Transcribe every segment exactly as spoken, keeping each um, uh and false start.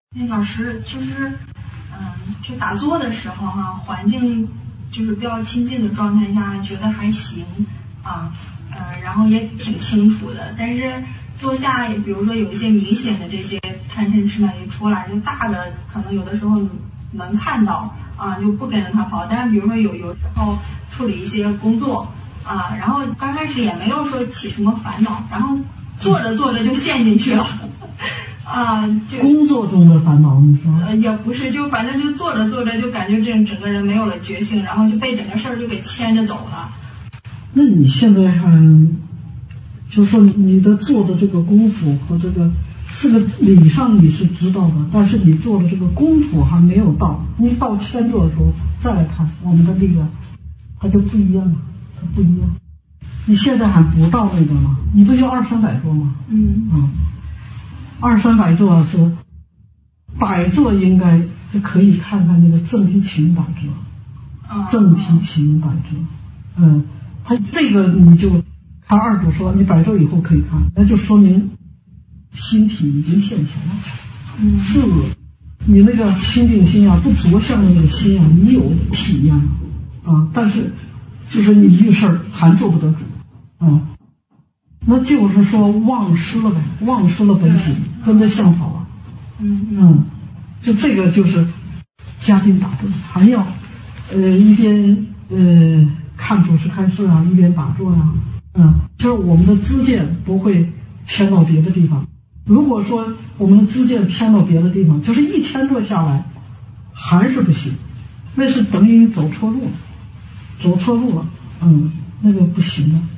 那老师就是，嗯，就打坐的时候哈、啊，环境就是比较清静的状态下，觉得还行啊，呃，然后也挺清楚的。但是坐下，比如说有一些明显的这些贪嗔痴慢一出来，就大的可能有的时候能看到啊，就不跟着他跑。但是比如说有有时候处理一些工作啊，然后刚开始也没有说起什么烦恼，然后做着做着就陷进去了。啊，就工作中的烦恼，你说？ 呃，也不是，就反正就做着做着就感觉这整个人没有了觉性，然后就被整个事儿就给牵着走了。 那你现在还，就是说你的做的这个功夫和这个这个理上你是知道的，但是你做的这个功夫还没有到。你到千座的时候再来看我们的力量，它就不一样了，它不一样。你现在还不到那个吗？你不就二三百座吗？ 嗯嗯。二三百座是百座，应该可以看看那个正提起因百座，正提起因百座，嗯，他这个你就看二组说你百座以后可以看，那就说明心体已经现前了。 嗯， 是你那个清净心啊，不着相的那个心啊，你有体验啊，但是就是你遇事儿还做不得主啊。那就是说忘失了呗，忘失了本体，跟着相跑了。 嗯嗯，就这个就是加紧打坐，还要呃一边呃看主持开示啊，一边打坐啊，嗯，就是我们的知见不会偏到别的地方。如果说我们的知见偏到别的地方，就是一千座下来还是不行，那是等于走错路了，走错路了，嗯，那个不行了。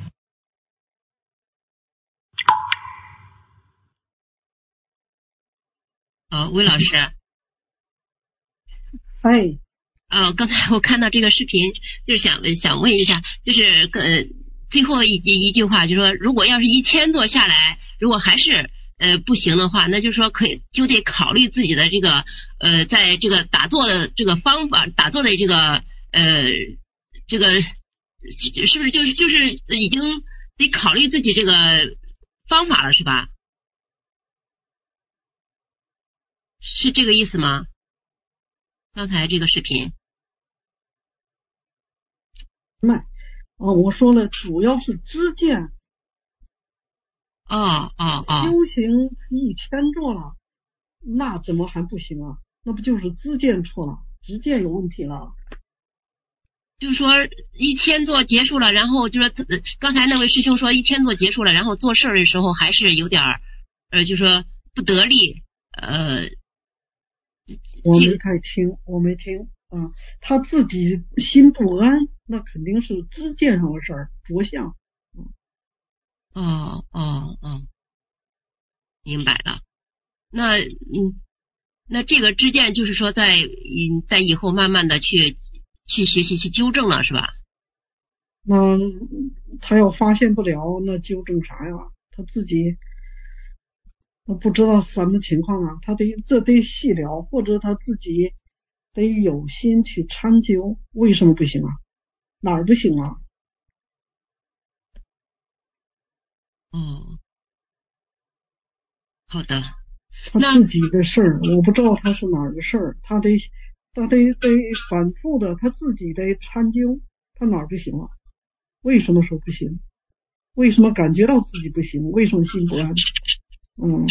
哦，魏老师， 哎， 哦，刚才我看到这个视频，就是想想问一下，就是呃最后一一句话，就是说，如果要是一千座下来，如果还是呃不行的话，那就是说可以就得考虑自己的这个呃在这个打坐的这个方法，打坐的这个呃这个是不是就是就是已经得考虑自己这个方法了，是吧？是这个意思吗？刚才这个视频， 卖哦，我说了，主要是知见。 哦哦哦， 修行一千座了，那怎么还不行啊？那不就是知见错了，知见有问题了。 就是说一千座结束了，然后就是说刚才那位师兄说一千座结束了，然后做事的时候还是有点呃，就说不得力，呃。 我没太听，我没听啊。他自己心不安，那肯定是知见上的事儿，着相。 哦哦哦，明白了。那嗯，那这个知见就是说在嗯在以后慢慢的去去学习去纠正了，是吧？ 那他要发现不了，那纠正啥呀？他自己。我不知道什么情况啊，他得这得细聊，或者他自己得有心去参究，为什么不行啊？哪儿不行啊？ 哦，好的。 他自己的事儿，我不知道他是哪儿的事儿，他得他得得反复的，他自己得参究，他哪儿不行啊？为什么说不行？为什么感觉到自己不行？为什么心不安？嗯，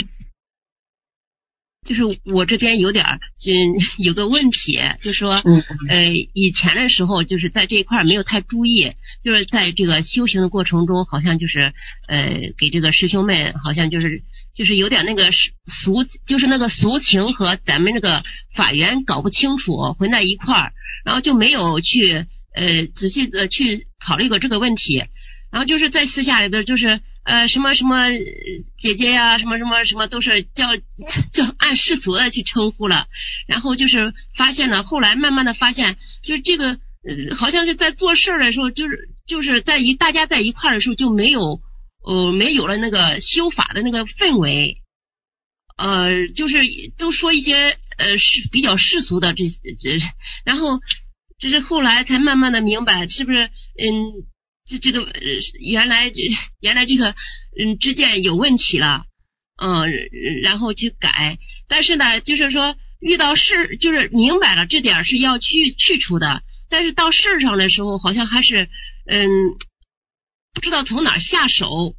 就是我这边有点就有个问题，就是说呃以前的时候就是在这一块没有太注意，就是在这个修行的过程中好像就是呃给这个师兄们好像就是就是有点那个俗，就是那个俗情和咱们这个法缘搞不清楚混在一块儿，然后就没有去呃仔细的去考虑过这个问题，然后就是在私下里边就是呃什么什么姐姐呀、啊、什么什么什么都是叫叫按世俗的去称呼了，然后就是发现了，后来慢慢的发现就是这个呃好像是在做事的时候，就是就是在一大家在一块的时候就没有呃没有了那个修法的那个氛围，呃就是都说一些呃是比较世俗的这这，然后就是后来才慢慢的明白是不是嗯。这这个原来原来这个嗯知见有问题了，嗯，然后去改， 但是呢，就是说遇到事，就是明白了这点是要去去除的，但是到事上的时候，好像还是嗯不知道从哪下手，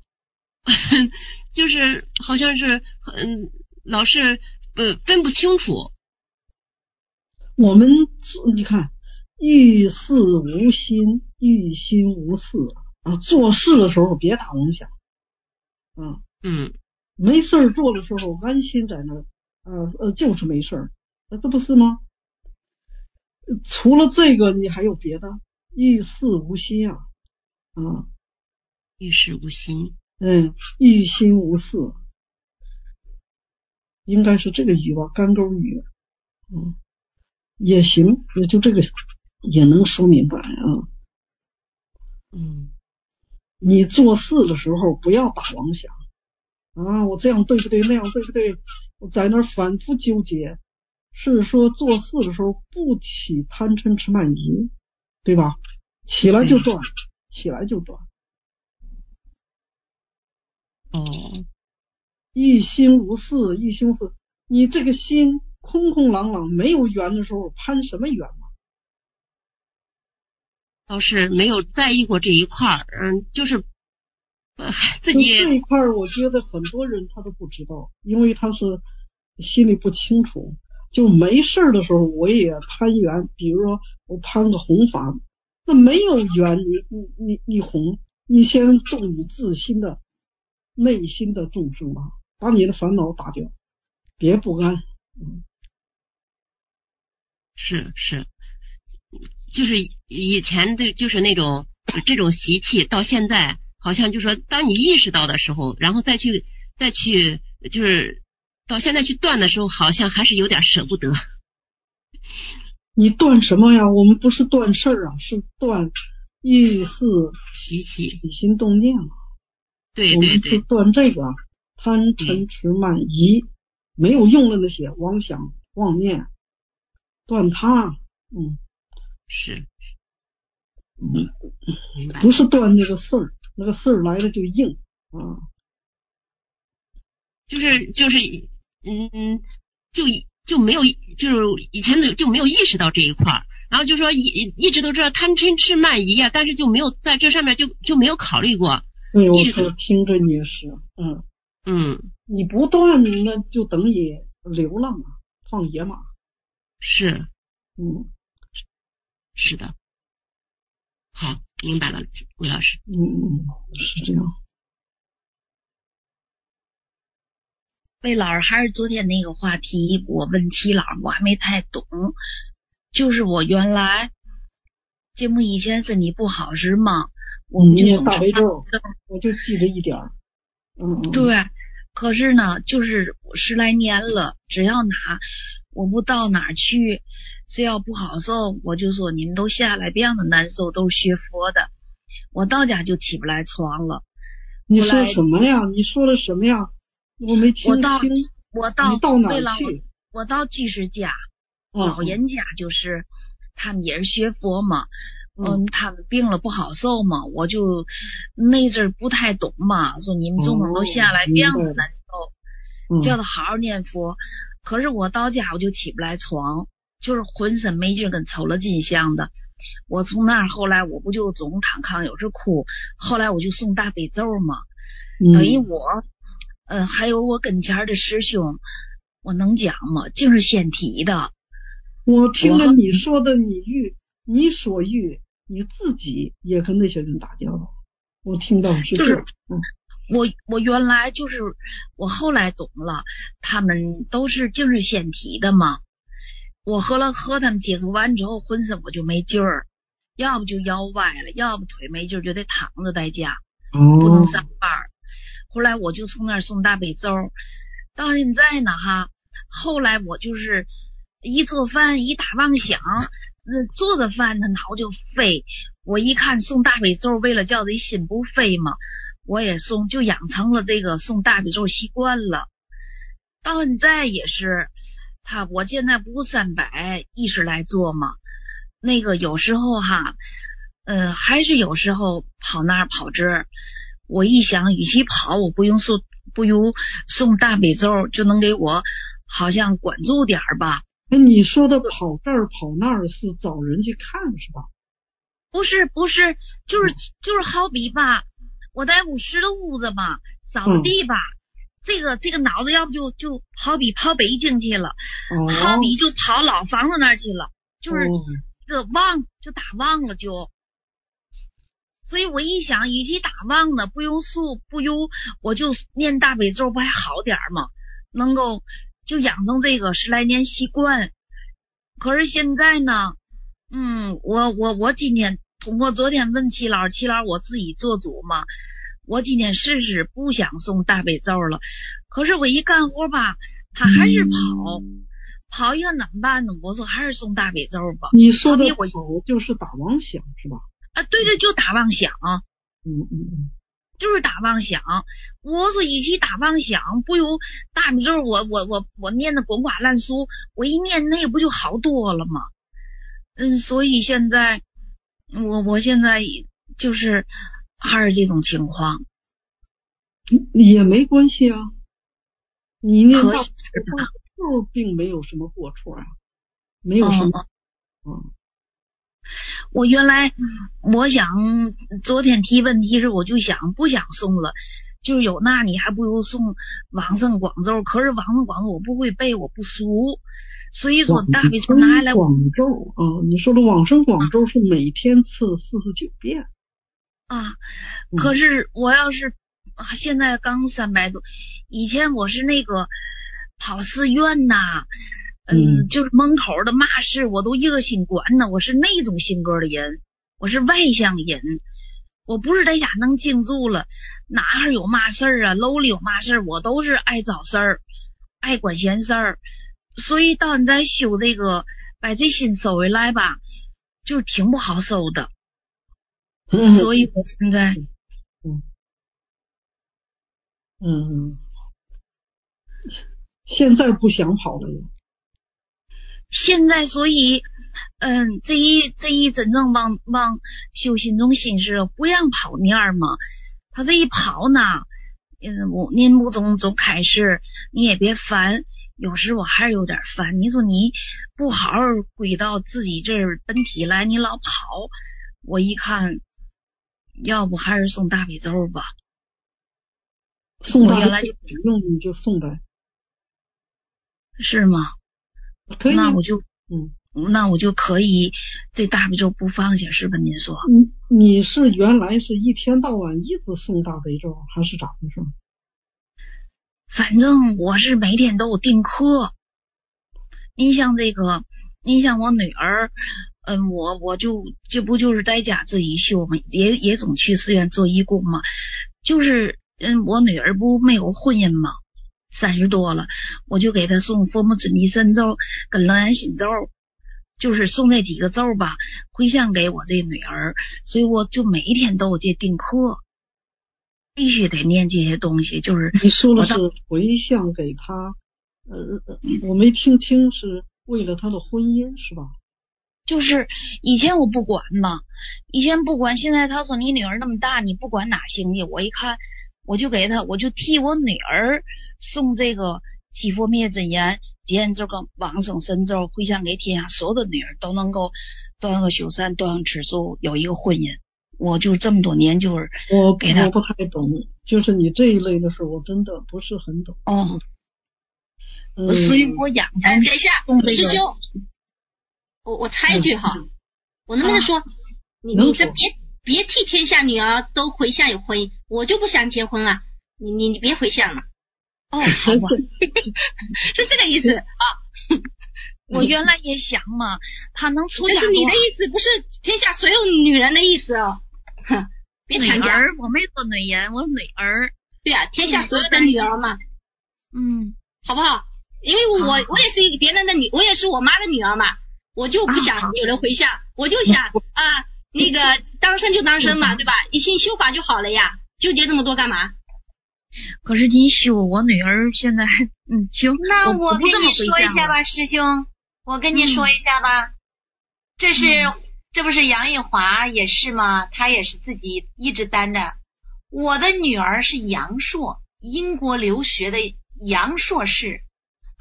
就是好像是嗯老是呃分不清楚。 我们你看，遇事无心，遇心无事啊，做事的时候别打妄想啊， 嗯， 没事儿做的时候安心在那儿，呃呃就是没事儿，这不是吗？除了这个你还有别的？遇事无心啊，啊， 遇事无心， 嗯，遇心无事，应该是这个语吧，干钩语，嗯，也行，也就这个也能说明白啊。 嗯， 你做事的时候不要打妄想啊，我这样对不对，那样对不对，我在那儿反复纠结，是说做事的时候不起贪嗔痴慢疑，对吧？起来就断，起来就断。 哦， 一心无事，一心无事，你这个心空空朗朗没有缘的时候攀什么缘嘛？ 倒是没有在意过这一块儿，嗯，就是呃自己这一块儿，我觉得很多人他都不知道，因为他是心里不清楚。就没事的时候，我也攀缘，比如说我攀个弘法，那没有缘，你你你你弘，你先动你自心的内心的众生吧，把你的烦恼打掉，别不安。嗯， 是是，就是以前的就是那种这种习气，到现在好像就是说，当你意识到的时候，然后再去再去就是到现在去断的时候，好像还是有点舍不得。 你断什么呀？我们不是断事儿啊，是断意识习气、 起心动念啊。 对对对， 我们是断这个贪嗔痴慢疑，没有用的那些妄想妄念，断它。嗯， 是， 嗯， 明白。 不是断那个事儿，那个事儿来了就硬啊。 就是就是嗯，就就没有就是以前的就没有意识到这一块儿，然后就说一一直都知道贪嗔痴慢疑啊，但是就没有在这上面就就没有考虑过。 对，我说听着你也是，嗯嗯， 你不断那就等于流浪啊，放野马。 是， 嗯， 是的。好，明白了，魏老师。 嗯嗯，是这样。 魏老师，还是昨天那个话题，我问齐老，我还没太懂。就是我原来节目以前身体不好时嘛，我们就总大悲咒，我就记着一点儿。嗯嗯。 对，可是呢，就是十来年了，只要哪我不到哪儿去，只要不好受，我就说你们都下来，别让他难受，都是学佛的。我到家就起不来床了。 你说什么呀？你说的什么呀？我没听清。 我到我到你到哪儿去？ 我, 我到居士家， 嗯、 老人家就是他们也是学佛嘛， 嗯, 嗯，他们病了不好受嘛，我就那阵儿不太懂嘛，说你们总统都下来，别让他难受， 嗯、 叫他好好念佛。可是我到家我就起不来床，就是浑身没劲，跟抽了筋像的。我从那儿后来我不就总躺炕有时哭，后来我就诵大悲咒嘛， 嗯、 等于我呃还有我跟前的师兄，我能讲吗？净是现体的。 我听了你说的，你遇你所遇，你自己也跟那些人打交道，我听到是就是嗯。 我我原来就是我后来懂了，他们都是净是现体的嘛。我和了和他们接触完之后，浑身我就没劲儿，要不就腰歪了，要不腿没劲儿，就得躺着在家， 哦、 不能上班。后来我就从那儿诵大悲咒，到现在呢哈，后来我就是一做饭一打妄想，那做的饭他脑就飞。我一看诵大悲咒，为了叫自己心不飞嘛，我也诵，就养成了这个诵大悲咒习惯了。到现在也是，他我现在不三百意识来做嘛，那个有时候哈，呃，还是有时候跑那儿跑这儿。我一想，与其跑，我不用诵不用诵大悲咒，就能给我好像管住点儿吧。 那你说的跑这儿跑那儿是找人去看是吧？ 不是不是，就是就是好比吧，我在屋拾掇屋子吧，扫着地吧，嗯、这个这个脑子要不就就好比跑北京去了，哦、好比就跑老房子那儿去了，就是这个忘就打忘了就。所以我一想，与其打忘呢，不用数不用，我就念大悲咒不还好点吗？能够就养成这个十来年习惯。可是现在呢，嗯，我我我今天通过昨天问齐老师，齐老师我自己做主嘛，我今天试试不想诵大悲咒了。可是我一干活吧，他还是跑，嗯、跑一个怎么办呢？我说还是诵大悲咒吧。 你说的跑就是打妄想是吧？ 啊，对对，就打妄想。 嗯嗯嗯。 就是打妄想，我说与其打妄想，不如大悲咒我我我我念的滚瓜烂熟，我一念那不就好多了吗？嗯，所以现在我我现在就是还是这种情况， 也没关系啊。你念大悲咒并没有什么过错啊，没有什么。嗯。嗯我原来我想昨天提问题时我就想不想诵了，就是有那你还不如诵往生广咒，可是往生广咒我不会背，我不熟，所以说大悲咒拿来广咒啊，你说的往生广咒是每天次四十九遍啊，可是我要是现在刚三百多，以前我是那个跑寺院呐。嗯，嗯就是门口的嘛事我都热心管呢，我是那种性格的人，我是外向人，我不是在家能静住了，哪儿有嘛事儿啊，楼里有嘛事儿，我都是爱找事儿，爱管闲事儿，所以到你在修这个把这心收回来吧，就是挺不好收的，嗯、所以我现在， 嗯嗯，现在不想跑了呀。 现在所以嗯这一这一真正往往修心中心事不让跑念儿嘛，他这一跑呢嗯我您不总总开示你也别烦，有时我还是有点烦，你说你不好好归到自己这儿本体来，你老跑，我一看要不还是诵大悲咒吧， 诵大悲咒用你就诵呗， 是吗？ 可以， 那我就嗯， 那我就可以这大悲咒不放下是吧？您说， 你你是原来是一天到晚一直诵大悲咒，还是咋回事？ 反正我是每天都有订课。你像这个，你像我女儿，嗯，我我就这不就是在家自己修嘛，也也总去寺院做义工嘛。就是嗯，我女儿不没有婚姻嘛。三十多了，我就给他送佛母准提神咒跟楞严心咒，就是送那几个咒吧，回向给我这女儿，所以我就每一天都有这订课，必须得念这些东西。就是你说的是回向给他，呃，我没听清，是为了他的婚姻是吧？ 就是以前我不管嘛，以前不管，现在他说你女儿那么大，你不管哪行去，我一看。我就给他，我就替我女儿送这个七佛灭真言、结缘咒跟往生神咒，回向给天下所有的女儿都能够断恶修善、断恶吃素，有一个婚姻。我就这么多年就是我给他， 我不太懂，就是你这一类的事，我真的不是很懂。 哦， 嗯、 所以我养成、 哎，等一下，师兄，我我插一句哈，嗯、我能不能说，啊、你你这别。别替天下女儿都回向有婚姻，我就不想结婚了，你你你别回向了。 哦，好吧， 是这个意思啊。 我原来也想嘛，他能出家， 这是你的意思，不是天下所有女人的意思哦。哼，别强加。 女儿，我没说女人，我女儿。 对啊，天下所有的女儿嘛。 嗯， 好不好？因为我我也是别人的女，我也是我妈的女儿嘛，我就不想有人回向，我就想啊。那个当生就当生嘛，对吧？一心修法就好了呀，纠结那么多干嘛？ 可是你修我女儿现在嗯行， 那我跟你说一下吧，师兄，我跟你说一下吧。嗯、这是、嗯、这不是杨玉华也是吗？她也是自己一直担着。我的女儿是杨硕，英国留学的杨硕士，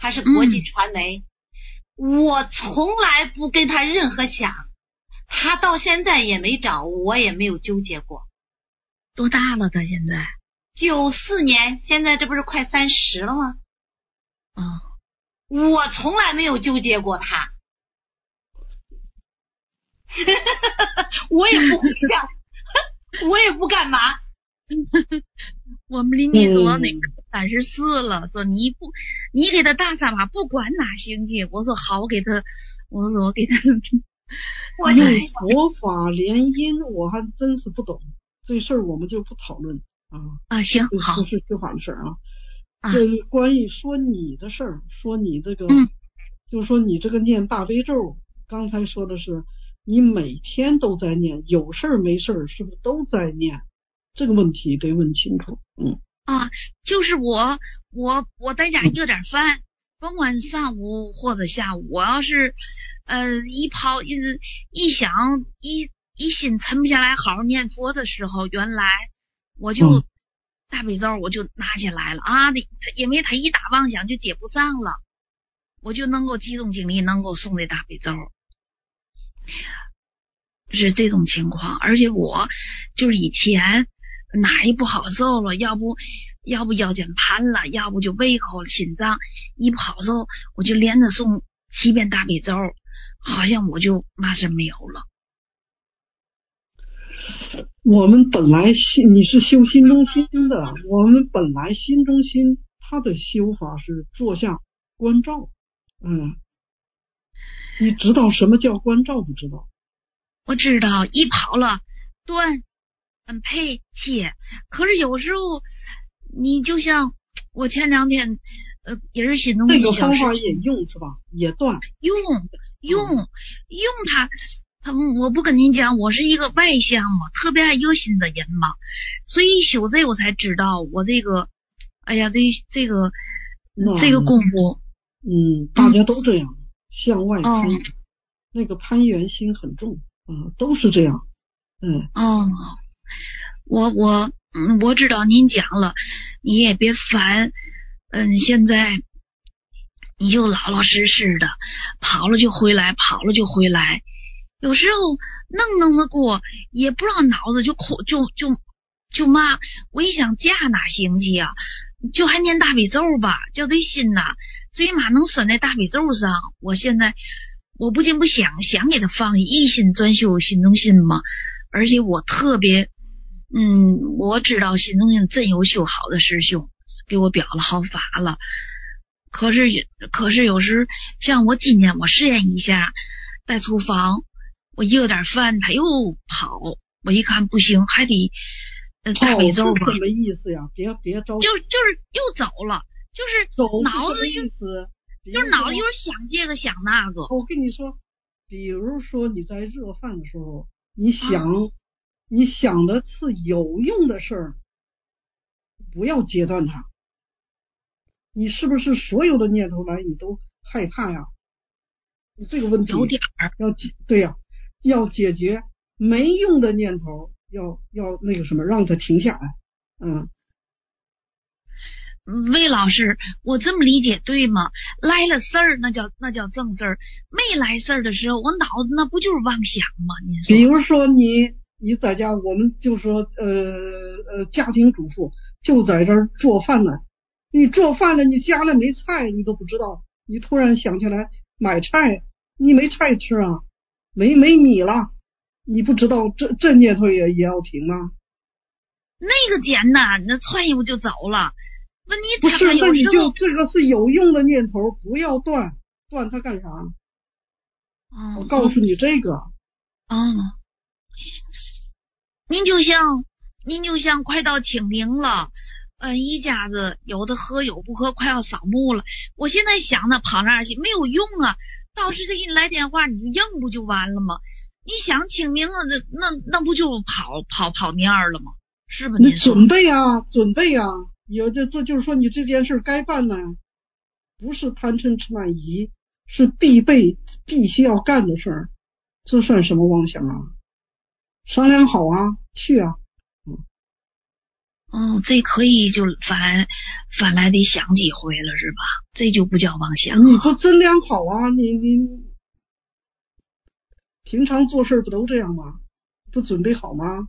他是国际传媒，嗯、我从来不跟他任何想，他到现在也没找，我也没有纠结过。 多大了他现在？ 九四年，现在这不是快三十了吗？ 哦， 我从来没有纠结过他，我也不会想，我也不干嘛。 我们邻居说那个三十四了，说你不你给他大三把，不管哪行去。我说好，我给他，我说我给他。 我用佛法联姻，我还真是不懂这事儿，我们就不讨论啊。 啊，行，好， 这是修法的事儿啊。 啊， 这是关于说你的事儿，说你这个， 嗯， 就是说你这个念大悲咒，刚才说的是你每天都在念，有事儿没事儿是不是都在念？这个问题得问清楚。嗯啊，就是我我我在家热点饭，甭管上午或者下午，我要是呃一跑一一想一一心沉不下来好好念佛的时候，原来我就、嗯、大悲咒我就拿起来了啊，因为他一打妄想就接不上了，我就能够集中精力能够诵这大悲咒。是这种情况，而且我就是以前哪一不好受了，要不要不腰间盘了，要不就胃口心脏一不好受，我就连着诵七遍大悲咒，好像我就嘛事没有了。 我们本来心你是修心中心的，我们本来心中心它的修法是坐下观照。嗯，你知道什么叫观照不知道？ 我知道，一跑了断嗯配切，可是有时候你就像我前两天呃也是心中这个方法也用是吧？也断用用、嗯、用它他我不跟您讲，我是一个外向嘛，特别爱忧心的人嘛，所以修这我才知道我这个哎呀这这个这个功夫嗯大家都这样、嗯、向外攀、哦、那个攀缘心很重。嗯，都是这样。嗯哦，我我嗯我知道您讲了，你也别烦。嗯，现在你就老老实实的，跑了就回来，跑了就回来。有时候弄弄的过，也不知道脑子就哭就就就骂。我一想家哪行去啊？就还念大悲咒吧，叫这心呐，最起码能拴在大悲咒上。我现在。我不仅不想想给他放一心专修心中心嘛，而且我特别嗯，我知道心中心真有修好的师兄给我表了好法了，可是可是有时像我今天我试验一下在厨房我热点饭他又跑，我一看不行还得呃大悲咒吧。 什么意思呀？别别着急， 就就是又走了，就是脑子又就是脑子就是想这个想那个。 我跟你说，比如说你在热饭的时候，你想、啊、你想的是有用的事儿，不要截断它。你是不是所有的念头来你都害怕呀？这个问题有点要对呀、啊，要解决没用的念头，要要那个什么，让它停下来。嗯。 魏老师，我这么理解对吗？来了事儿那叫那叫正事儿，没来事儿的时候，我脑子那不就是妄想吗？您说， 比如说你你在家，我们就说呃呃家庭主妇就在这儿做饭呢，你做饭了，你家里没菜，你都不知道，你突然想起来买菜，你没菜吃啊，没没米了，你不知道这这念头也也要停吗？ 那个简单，那窜一步就走了。问你不是，那你就这个是有用的念头，不要断，断它干啥？ 哦， 我告诉你这个。 哦，您就像您就像快到清明了，嗯，一家子有的喝有不喝，快要扫墓了。我现在想呢，跑那儿去没有用啊，到时再给你来电话，你就应不就完了吗？你想清明了，这那那不就跑跑跑蔫儿了吗？是吧？ 你准备啊，准备啊。有这这就是说你这件事该办呢，不是贪嗔痴慢疑，是必备必须要干的事儿，这算什么妄想啊？商量好啊，去啊。嗯。 哦，这可以就反来反来得想几回了是吧？这就不叫妄想、啊。 你不增量好啊，你你平常做事不都这样吗？不准备好吗？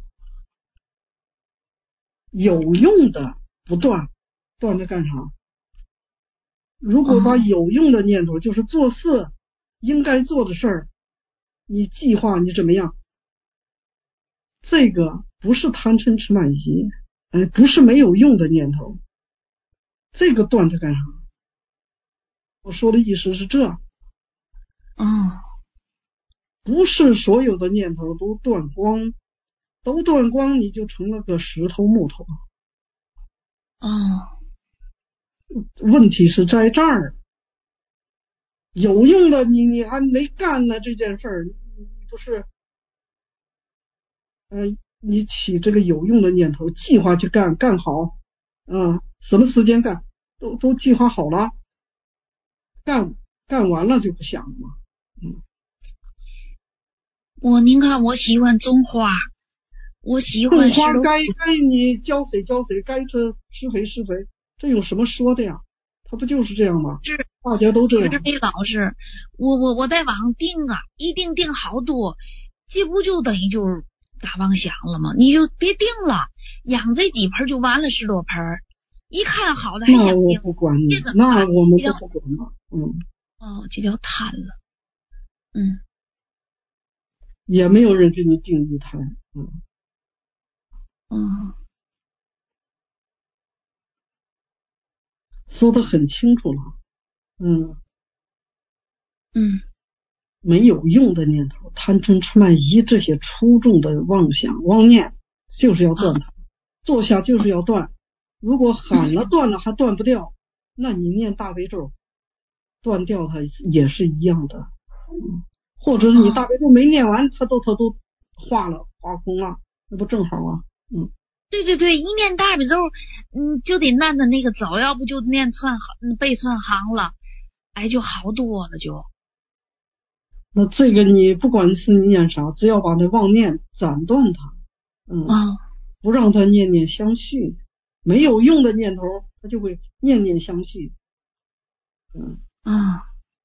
有用的不断，断它干啥？如果把有用的念头，就是做事应该做的事儿，你计划你怎么样？这个不是贪嗔痴慢疑，哎，不是没有用的念头，这个断它干啥？我说的意思是这， 哦， 不是所有的念头都断光，都断光你就成了个石头木头。 哦， 问题是在这儿，有用的你你还没干呢这件事儿，你不是，呃，你起这个有用的念头，计划去干，干好，啊，什么时间干，都都计划好了，干干完了就不想了嘛，嗯。 我您看，我喜欢种花，我喜欢种花该该你浇水浇水，该施施肥施肥，这有什么说的呀？他不就是这样吗？ 是， 大家都这样。 可是魏老师，我我我在网上订啊，一订订好多，这不就等于就是打妄想了吗？你就别订了，养这几盆就完了，十多盆，一看好的还想订。 那我不管你，那我们不管了，嗯。 哦，这叫贪了，嗯。 也没有人给你定义贪，嗯。 嗯。 说得很清楚了，嗯。 嗯。 没有用的念头，贪嗔痴慢疑这些粗重的妄想妄念，就是要断它，啊、坐下就是要断。如果喊了断了还断不掉，那你念大悲咒，断掉它也是一样的。嗯，或者是你大悲咒没念完，它都它都化了化空了，那不正好啊？嗯。 对对对，一念大悲咒，嗯，就得按着那个走，要不就念串行背串行了，哎，就好多了就。 那这个你不管是你念啥，只要把那妄念斩断它，嗯， 哦、 不让它念念相续，没有用的念头，它就会念念相续。嗯啊、哦，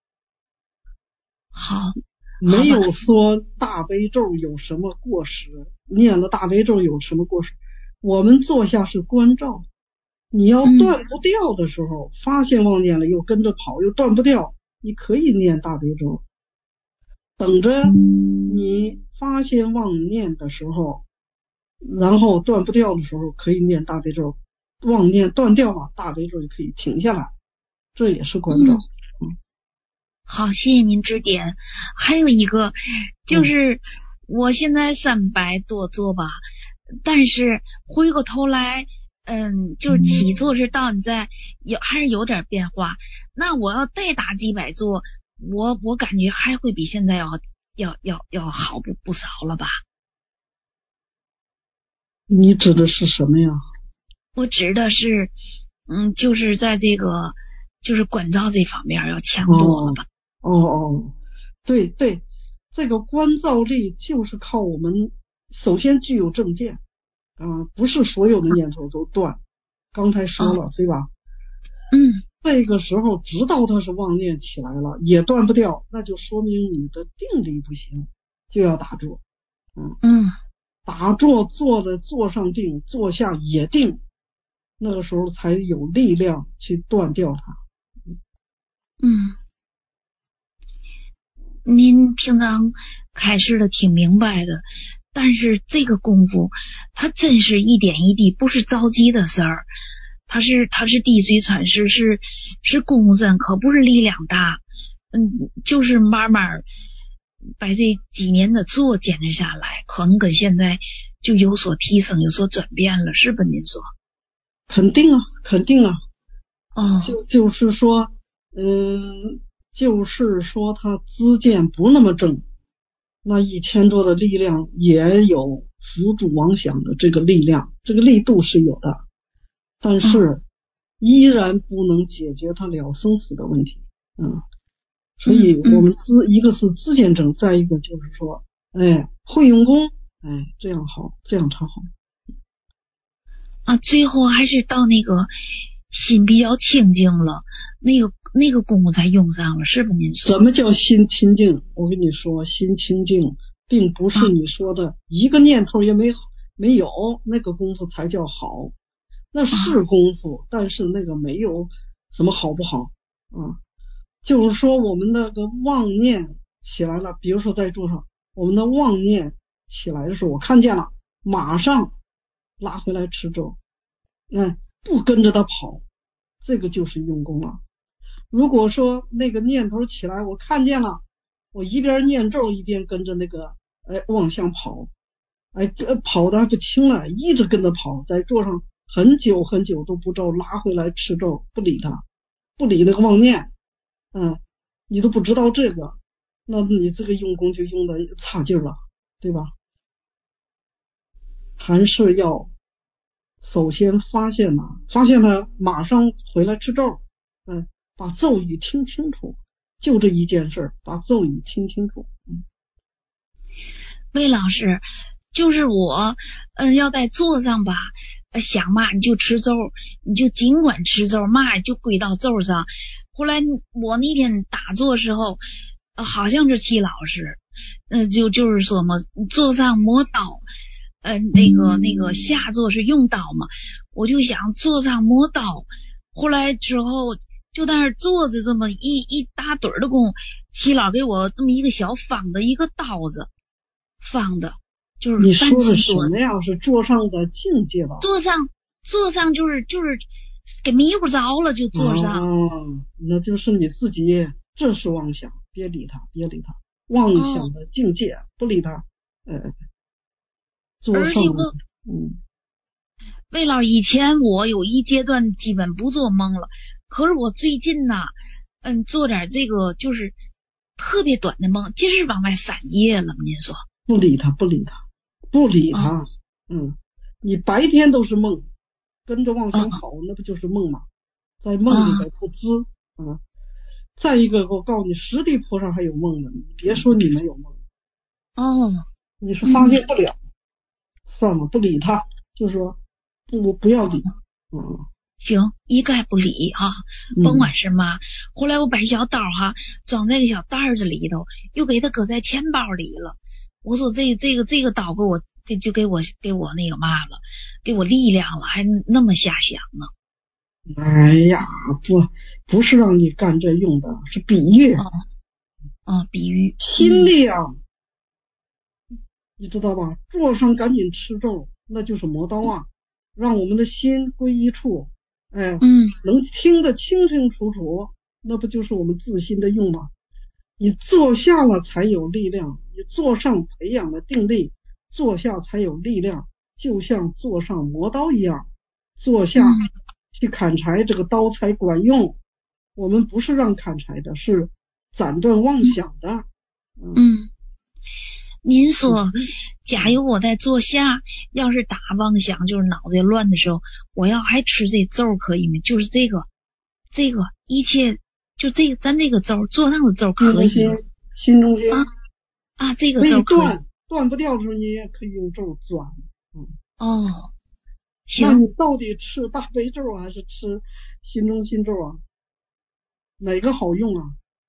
好， 没有说大悲咒有什么过失，念了大悲咒有什么过失？我们坐下是关照，你要断不掉的时候，嗯、发现妄念了又跟着跑，又断不掉，你可以念大悲咒。等着你发现妄念的时候，然后断不掉的时候，可以念大悲咒。妄念断掉了，大悲咒就可以停下来，这也是关照。 嗯，嗯好，谢谢您指点。还有一个就是，我现在三百多座吧，嗯、但是回过头来，嗯，就是起坐是到你在有还是有点变化。那我要再打几百座。我我感觉还会比现在要要要要好不不少了吧？ 你指的是什么呀？ 我指的是，嗯，就是在这个就是关照这方面要强多了吧？ 哦哦哦，对对，这个关照力就是靠我们首先具有正见啊、呃，不是所有的念头都断。刚才说了、哦、对吧？ 嗯。 这个时候直到它是妄念起来了也断不掉，那就说明你的定力不行，就要打坐。嗯嗯， 打坐坐的坐上定，坐下也定，那个时候才有力量去断掉它。 嗯，您平常开示的挺明白的，但是这个功夫它真是一点一滴，不是着急的事儿。它是它是滴水穿石，是是功深，可不是力量大。嗯，就是慢慢把这几年的做坚持下来，可能跟现在就有所提升，有所转变了，是吧？您说？ 肯定啊，肯定啊。 哦， 就就是说，嗯，就是说他知见不那么正，那一千多的力量也有辅助妄想的这个力量，这个力度是有的。但是依然不能解决他了生死的问题，嗯，所以我们知、嗯、一个是知见正，再一个就是说，哎，会用功，哎，这样好，这样才好。 啊，最后还是到那个心比较清净了，那个那个功夫才用上了，是不您说？ 怎么叫心清净？我跟你说，心清净并不是你说的、啊、一个念头也没没有，那个功夫才叫好。那是功夫、啊、但是那个没有什么好不好啊？就是说我们那个妄念起来了，比如说在桌上，我们的妄念起来的时候，我看见了，马上拉回来吃咒，嗯，不跟着他跑，这个就是用功了。如果说那个念头起来，我看见了，我一边念咒一边跟着那个哎往向跑，哎跑的还不轻了，一直跟着跑，在桌上很久很久都不咒，拉回来吃咒，不理他，不理那个妄念，嗯，你都不知道这个，那你这个用功就用的差劲了，对吧？还是要首先发现了，发现了马上回来吃咒，嗯，把咒语听清楚，就这一件事，把咒语听清楚。嗯， 魏老师，就是我，嗯，要在座上吧，想嘛你就吃咒，你就尽管吃咒，嘛就归到咒上。后来我那天打坐时候，呃、好像是齐老师，呃，就就是说嘛，座上磨刀。呃，那个那个下座是用刀嘛，我就想坐上磨刀，后来之后就在那儿坐着，这么一一大堆的功夫，齐老给我这么一个小方的一个刀子，方的，就是你说的什么呀？是桌上的境界吧？ 桌上桌上就是就是给迷糊着了，就桌上。 哦，那就是你自己，这是妄想，别理他，别理他，妄想的境界，哦、不理他，呃。 而且我， 嗯， 魏老以前我有一阶段基本不做梦了，可是我最近呐，嗯，做点这个就是特别短的梦，尽是往外反夜了。您说？ 不理他，不理他，不理他。哦、嗯，你白天都是梦，跟着妄想跑，哦、那不就是梦吗？在梦里边不知啊、哦嗯。再一个，我告诉你，实地坡上还有梦呢，你别说你没有梦。 哦， 你是发现不了。嗯，算了，不理他，就说不不要理他。嗯， 行，一概不理哈，甭管是嘛。嗯、后来我把小刀哈装在个小袋子里头，又给他搁在钱包里了。我说这这个这个刀给我这就给我给我那个嘛了，给我力量了，还那么瞎想呢。 哎呀，不不是让你干这用的，是比喻。 哦，哦比喻心力啊。嗯，你知道吧？桌上赶紧吃咒，那就是磨刀啊，让我们的心归一处，哎， 嗯， 能听得清清楚楚，那不就是我们自心的用吗？你坐下了才有力量，你坐上培养了定力，坐下才有力量，就像坐上磨刀一样，坐下去砍柴，这个刀才管用。我们不是让砍柴的，是斩断妄想的。 嗯。嗯，您说，假如我在坐下，要是打妄想，就是脑袋乱的时候，我要还吃这咒可以吗？就是这个，这个一切就这个，咱这个咒坐上的咒可以吗？ 心中心啊啊，这个咒可以断断不掉的时候，你也可以用咒转。嗯， 哦，行。 那你到底吃大悲咒还是吃心中心咒啊？哪个好用啊？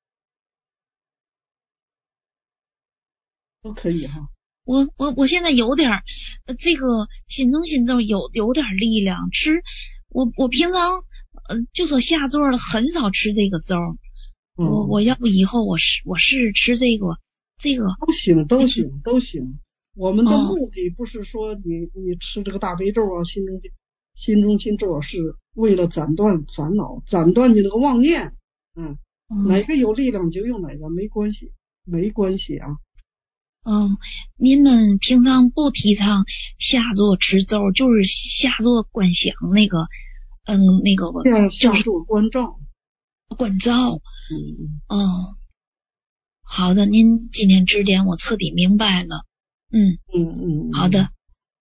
都可以哈。 我我我现在有点呃这个心中心咒有有点力量，吃我我平常呃就说下座了很少吃这个咒，嗯、我我要不以后我试我试吃这个这个都行都行都行。我们的目的不是说你你吃这个大悲咒啊，心中心中心咒是为了斩断烦恼，斩断你那个妄念，嗯，嗯哪个有力量就用哪个，没关系没关系啊。 哦，您们平常不提倡下座持咒，就是下座观想那个，嗯，那个下下座观照， 观照。 嗯， 哦，好的，您今天指点我彻底明白了。嗯嗯嗯， 好的。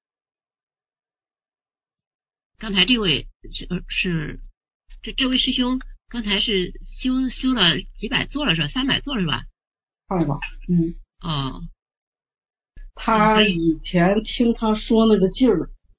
刚才这位是是这这位师兄，刚才是修修了几百座了是吧？三百座是吧？ 二百，嗯， 哦。 他以前听他说那个劲儿，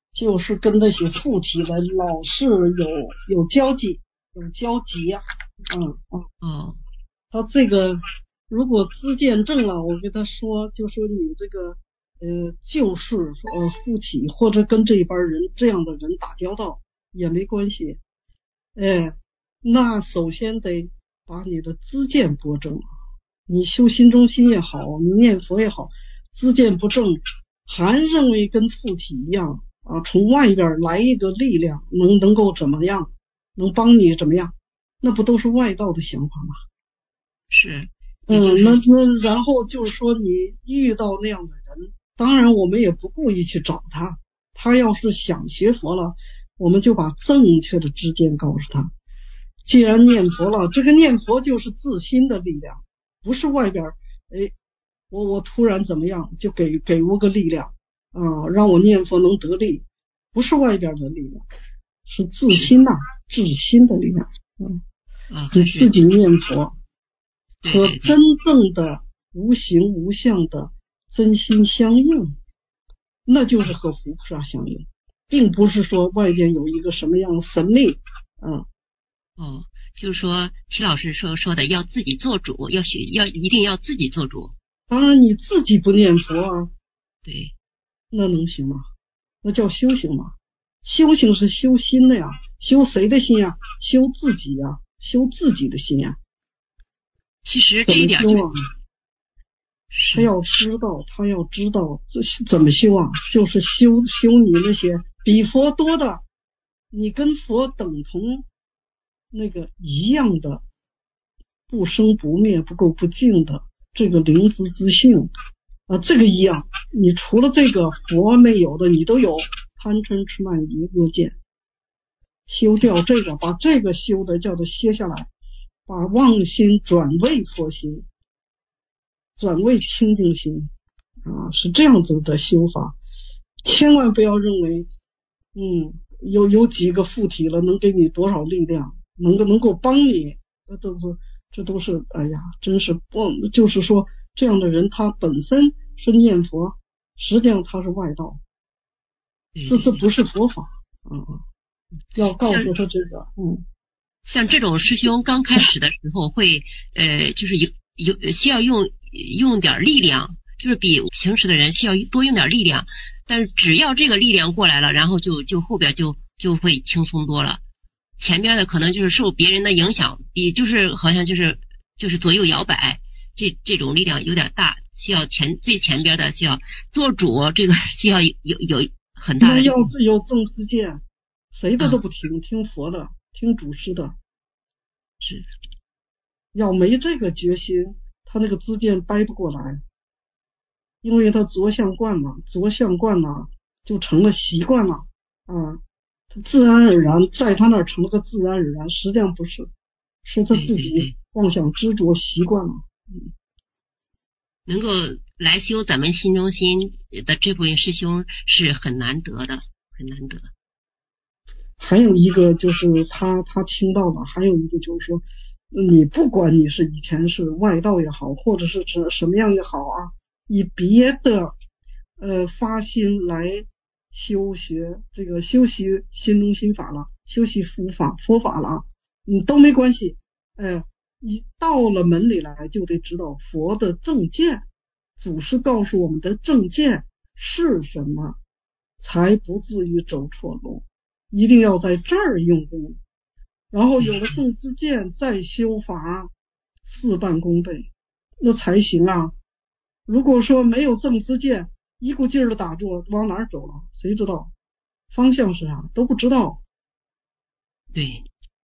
就是跟那些附体的老是有有交集，有交集啊。嗯嗯哦， 他这个如果知见正了，我跟他说，就说你这个呃就是呃附体或者跟这一班人这样的人打交道也没关系。哎，那首先得把你的知见拨正，你修心中心也好，你念佛也好，知见不正，还认为跟附体一样啊，从外边来一个力量能能够怎么样，能帮你怎么样，那不都是外道的想法吗？ 是， 嗯，那那然后就是说你遇到那样的人，当然我们也不故意去找他，他要是想学佛了，我们就把正确的知见告诉他。既然念佛了，这个念佛就是自心的力量，不是外边哎，我我突然怎么样就给给我个力量啊，让我念佛能得力，不是外边的力量，是自心呐、啊，自心的力量。嗯，你自己念佛和真正的无形无相的真心相应，那就是和佛菩萨相应，并不是说外边有一个什么样神力。嗯， 哦，就是说齐老师说说的要自己做主，要学要一定要自己做主。 当然你自己不念佛啊， 对， 那能行吗？那叫修行吗？修行是修心的呀，修谁的心呀？修自己呀，修自己的心呀。 其实这一点就、啊、 他要知道，他要知道怎么修啊，就是修修你那些比佛多的，你跟佛等同那个一样的不生不灭不垢不净的这个灵知之性啊，这个一样，你除了这个佛没有的你都有，贪嗔痴慢疑恶见，修掉这个，把这个修的叫做歇下来，把妄心转为佛心，转为清净心啊，是这样子的修法。千万不要认为嗯有有几个附体了能给你多少力量，能够能够帮你，这都是这都是哎呀，真是不，就是说这样的人他本身是念佛，实际上他是外道，这这不是佛法啊、嗯！要告诉他这个，嗯， 像这种师兄刚开始的时候会呃，就是有有需要用用点力量，就是比平时的人需要多用点力量，但是只要这个力量过来了，然后就就后边就就会轻松多了。前边的可能就是受别人的影响，比就是好像就是就是左右摇摆，这这种力量有点大，需要前最前边的需要做主，这个需要有有很大的。 要自有正知见，谁的都不听，嗯、听佛的，听祖师的。 是， 要没这个决心，他那个知见掰不过来，因为他着相惯了，着相惯了就成了习惯了啊。自然而然在他那儿成了个自然而然，实际上不是，是他自己妄想执着习惯了。嗯， 能够来修咱们心中心的这部分师兄是很难得的，很难得。 还有一个就是他他听到了，还有一个就是说，你不管你是以前是外道也好，或者是什么样也好啊，以别的呃发心来修学这个修习心中心法了，修习佛法佛法了，你都没关系。哎，你到了门里来就得知道佛的正见，祖师告诉我们的正见是什么，才不至于走错路。一定要在这儿用功，然后有了正知见再修法，事半功倍，那才行啊。如果说没有正知见，一股劲儿的打坐，往哪儿走了？谁知道？方向是啥都不知道。 对，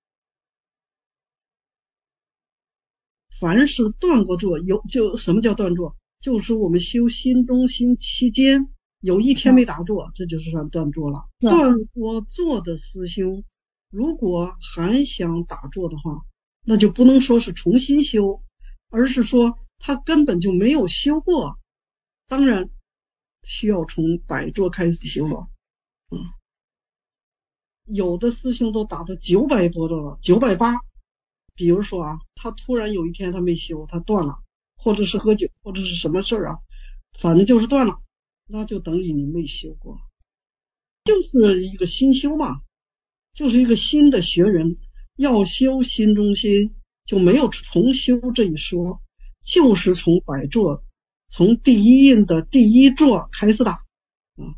凡是断过坐，有就什么叫断坐？就是我们修心中心期间有一天没打坐，这就是算断坐了。断过坐的师兄，如果还想打坐的话，那就不能说是重新修，而是说他根本就没有修过。当然需要从百坐开始修了。嗯，有的师兄都打到九百多的了，九百八。比如说啊，他突然有一天他没修，他断了，或者是喝酒，或者是什么事儿啊，反正就是断了，那就等于你没修过。 就是一个新修嘛，就是一个新的学人，要修心中心，就没有重修这一说，就是从百座，从第一印的第一座开始打。嗯，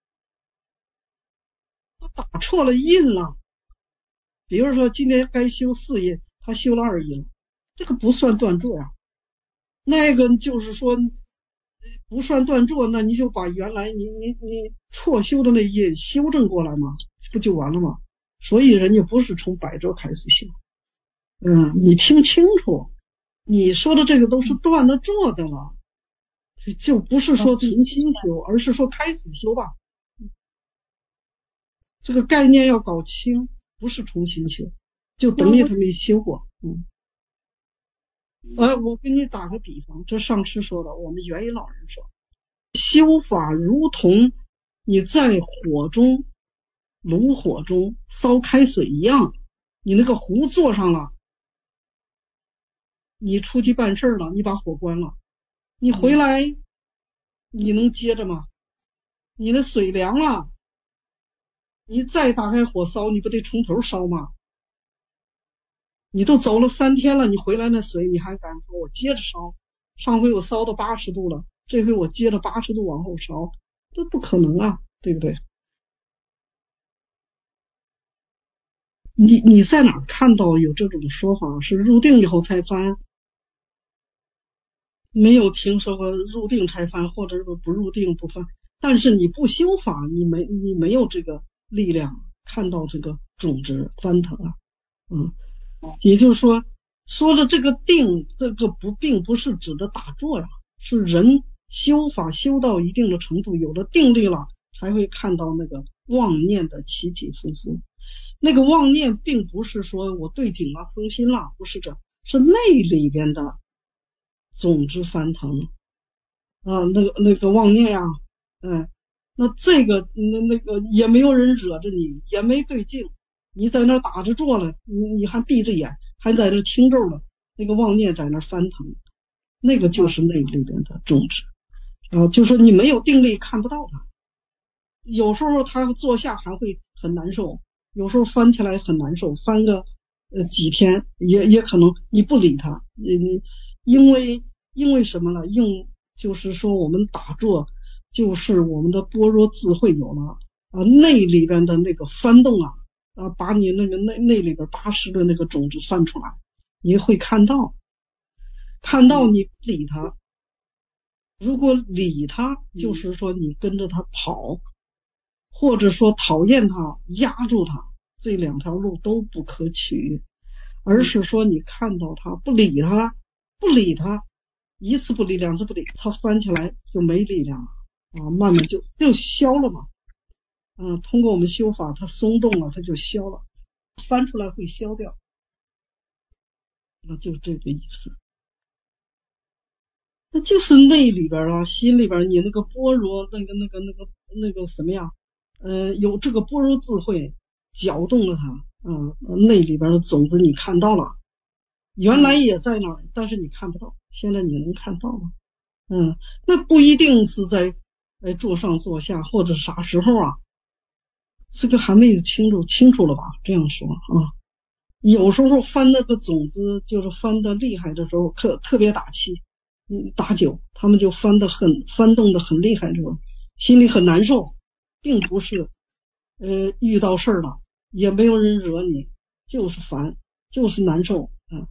他打错了印了，比如说今天该修四印，他修了二印，这个不算断座呀。那个就是说不算断座，那你就把原来你你你错修的那印修正过来嘛，不就完了吗？所以人家不是从百座开始修。嗯，你听清楚，你说的这个都是断了座的了，就不是说重新修，而是说开始修吧。这个概念要搞清，不是重新修，就等于他没修过。嗯。呃，我给你打个比方，这上师说的，我们元一老人说，修法如同你在火中炉火中烧开水一样，你那个壶做上了，你出去办事了，你把火关了，你回来你能接着吗？你的水凉了，你再打开火烧，你不得从头烧吗？你都走了三天了，你回来那水你还敢说我接着烧？上回我烧到八十度了，这回我接着八十度往后烧，这不可能啊，对不对？你你在哪看到有这种说法？是入定以后才翻？没有听说过入定才翻，或者是不入定不翻。但是你不修法，你没你没有这个力量看到这个种子翻腾啊，嗯。也就是说，说的这个定，这个不并不是指的打坐呀，是人修法修到一定的程度，有了定力了，才会看到那个妄念的起起伏伏。那个妄念并不是说我对景了、生心了，不是这，是内里边的种子翻腾啊，那个那个妄念呀，嗯，那这个那那个也没有人惹着你，也没对境。你在那打着坐了，你你还闭着眼，还在那听咒了，那个妄念在那翻腾，那个就是内里边的种子啊，就说你没有定力看不到它，有时候他坐下还会很难受，有时候翻起来很难受，翻个呃几天也也可能你不理他，嗯，因为因为什么呢？用就是说我们打坐就是我们的般若智慧有了啊，内里边的那个翻动啊。啊，把你那个内内里边八十的那个种子翻出来，你会看到，看到你理他，如果理他，就是说你跟着他跑，或者说讨厌他、压住他，这两条路都不可取，而是说你看到他不理他，不理他，一次不理，两次不理，他翻起来就没力量了啊，慢慢就就消了嘛。嗯，通过我们修法，它松动了，它就消了，翻出来会消掉，那就这个意思。那就是内里边啊，心里边，你那个般若，那个那个那个那个什么呀？呃，有这个般若智慧搅动了它，嗯，内里边的种子你看到了，原来也在那儿，但是你看不到，现在你能看到了，嗯，那不一定是在呃坐上坐下或者啥时候啊。这个还没有清楚清楚了吧？这样说啊，有时候翻那个种子，就是翻的厉害的时候，特特别打气，嗯，打酒，他们就翻的很翻动的很厉害，这种心里很难受，并不是呃遇到事儿了，也没有人惹你，就是烦，就是难受啊。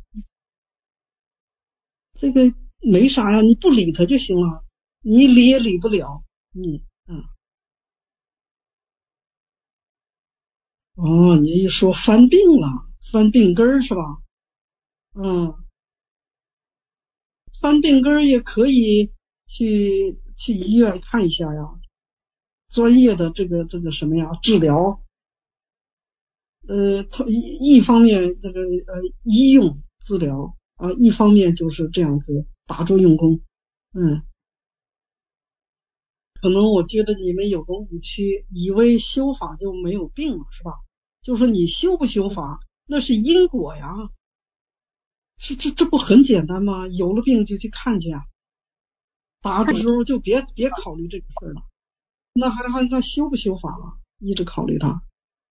这个没啥呀，你不理他就行了，你理也理不了，你啊。哦，你一说翻病了，翻病根儿是吧？嗯，翻病根儿也可以去去医院看一下呀，专业的这个这个什么呀治疗，呃，它一一方面这个呃医用治疗啊，一方面就是这样子打坐用功，嗯。可能我觉得你们有个误区，以为修法就没有病了，是吧？就说你修不修法，那是因果呀，是这这不很简单吗？有了病就去看去啊，打的时候就别别考虑这个事了，那还还那修不修法了？ 一直考虑它，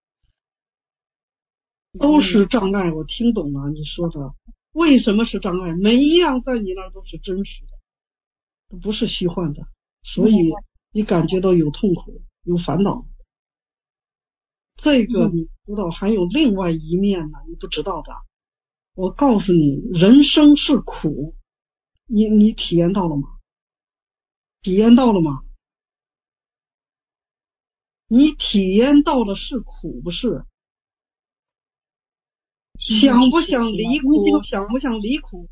都是障碍。我听懂了你说的，为什么是障碍？每一样在你那儿都是真实的，都不是虚幻的，所以你感觉到有痛苦有烦恼。这个你知道还有另外一面呢，你不知道的。我告诉你，人生是苦，你你体验到了吗？体验到了吗？你体验到的是苦不是？想不想离苦？想不想离苦？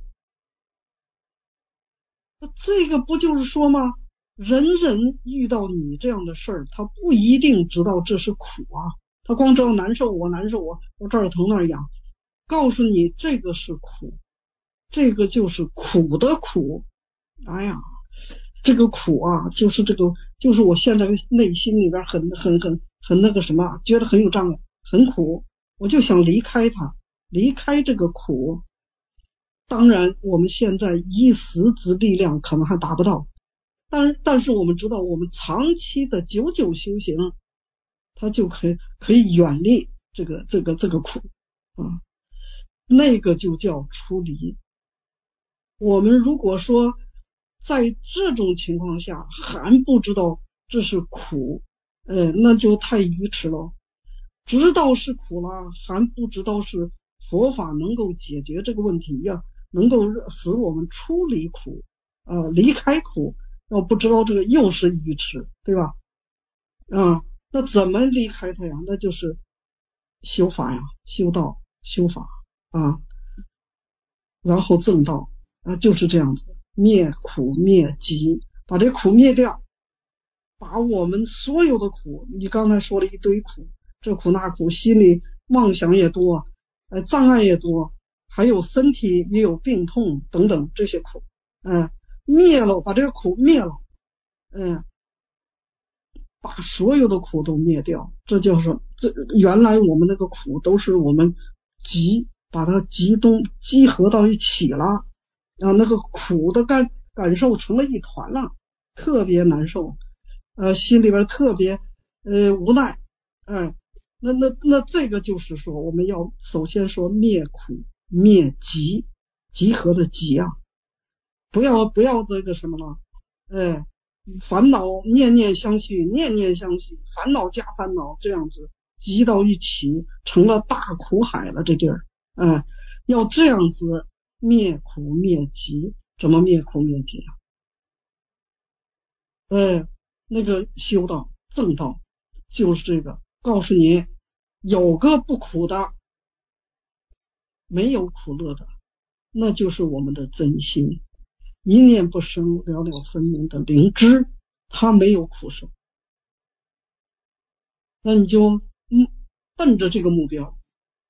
这个不就是说吗？人人遇到你这样的事儿，他不一定知道这是苦啊，他光知道难受，我难受，我我这儿疼那儿痒。告诉你，这个是苦，这个就是苦的苦。哎呀，这个苦啊，就是这个，就是我现在内心里边很很很很那个什么，觉得很有障碍，很苦，我就想离开它，离开这个苦。当然，我们现在一时之力量可能还达不到，但但是我们知道，我们长期的久久修行，它就可以可以远离这个这个这个苦啊，那个就叫出离。我们如果说在这种情况下还不知道这是苦，呃，那就太愚痴了。知道是苦了，还不知道是佛法能够解决这个问题呀，能够使我们出离苦，呃，离开苦。要不知道这个又是愚痴，对吧？啊，那怎么离开它呀？那就是修法呀，修道，修法啊，然后正道啊，就是这样子，灭苦灭集，把这苦灭掉，把我们所有的苦，你刚才说了一堆苦，这苦那苦，心里妄想也多，呃，障碍也多，还有身体也有病痛等等这些苦，嗯、呃，灭了，把这个苦灭了，嗯、呃，把所有的苦都灭掉，这就是这原来我们那个苦都是我们集把它集中集合到一起了，啊，那个苦的感感受成了一团了，特别难受，呃，心里边特别呃无奈，哎、呃，那那那这个就是说，我们要首先说灭苦灭集，集合的集啊，不要不要这个什么了，哎、呃。烦恼念念相续，念念相续，烦恼加烦恼，这样子集到一起，成了大苦海了。这地儿，哎、呃，要这样子灭苦灭集，怎么灭苦灭集啊？哎、呃，那个修道正道就是这个，告诉你，有个不苦的，没有苦乐的，那就是我们的真心。一念不生，了了分明的灵知，它没有苦受。那你就嗯奔着这个目标，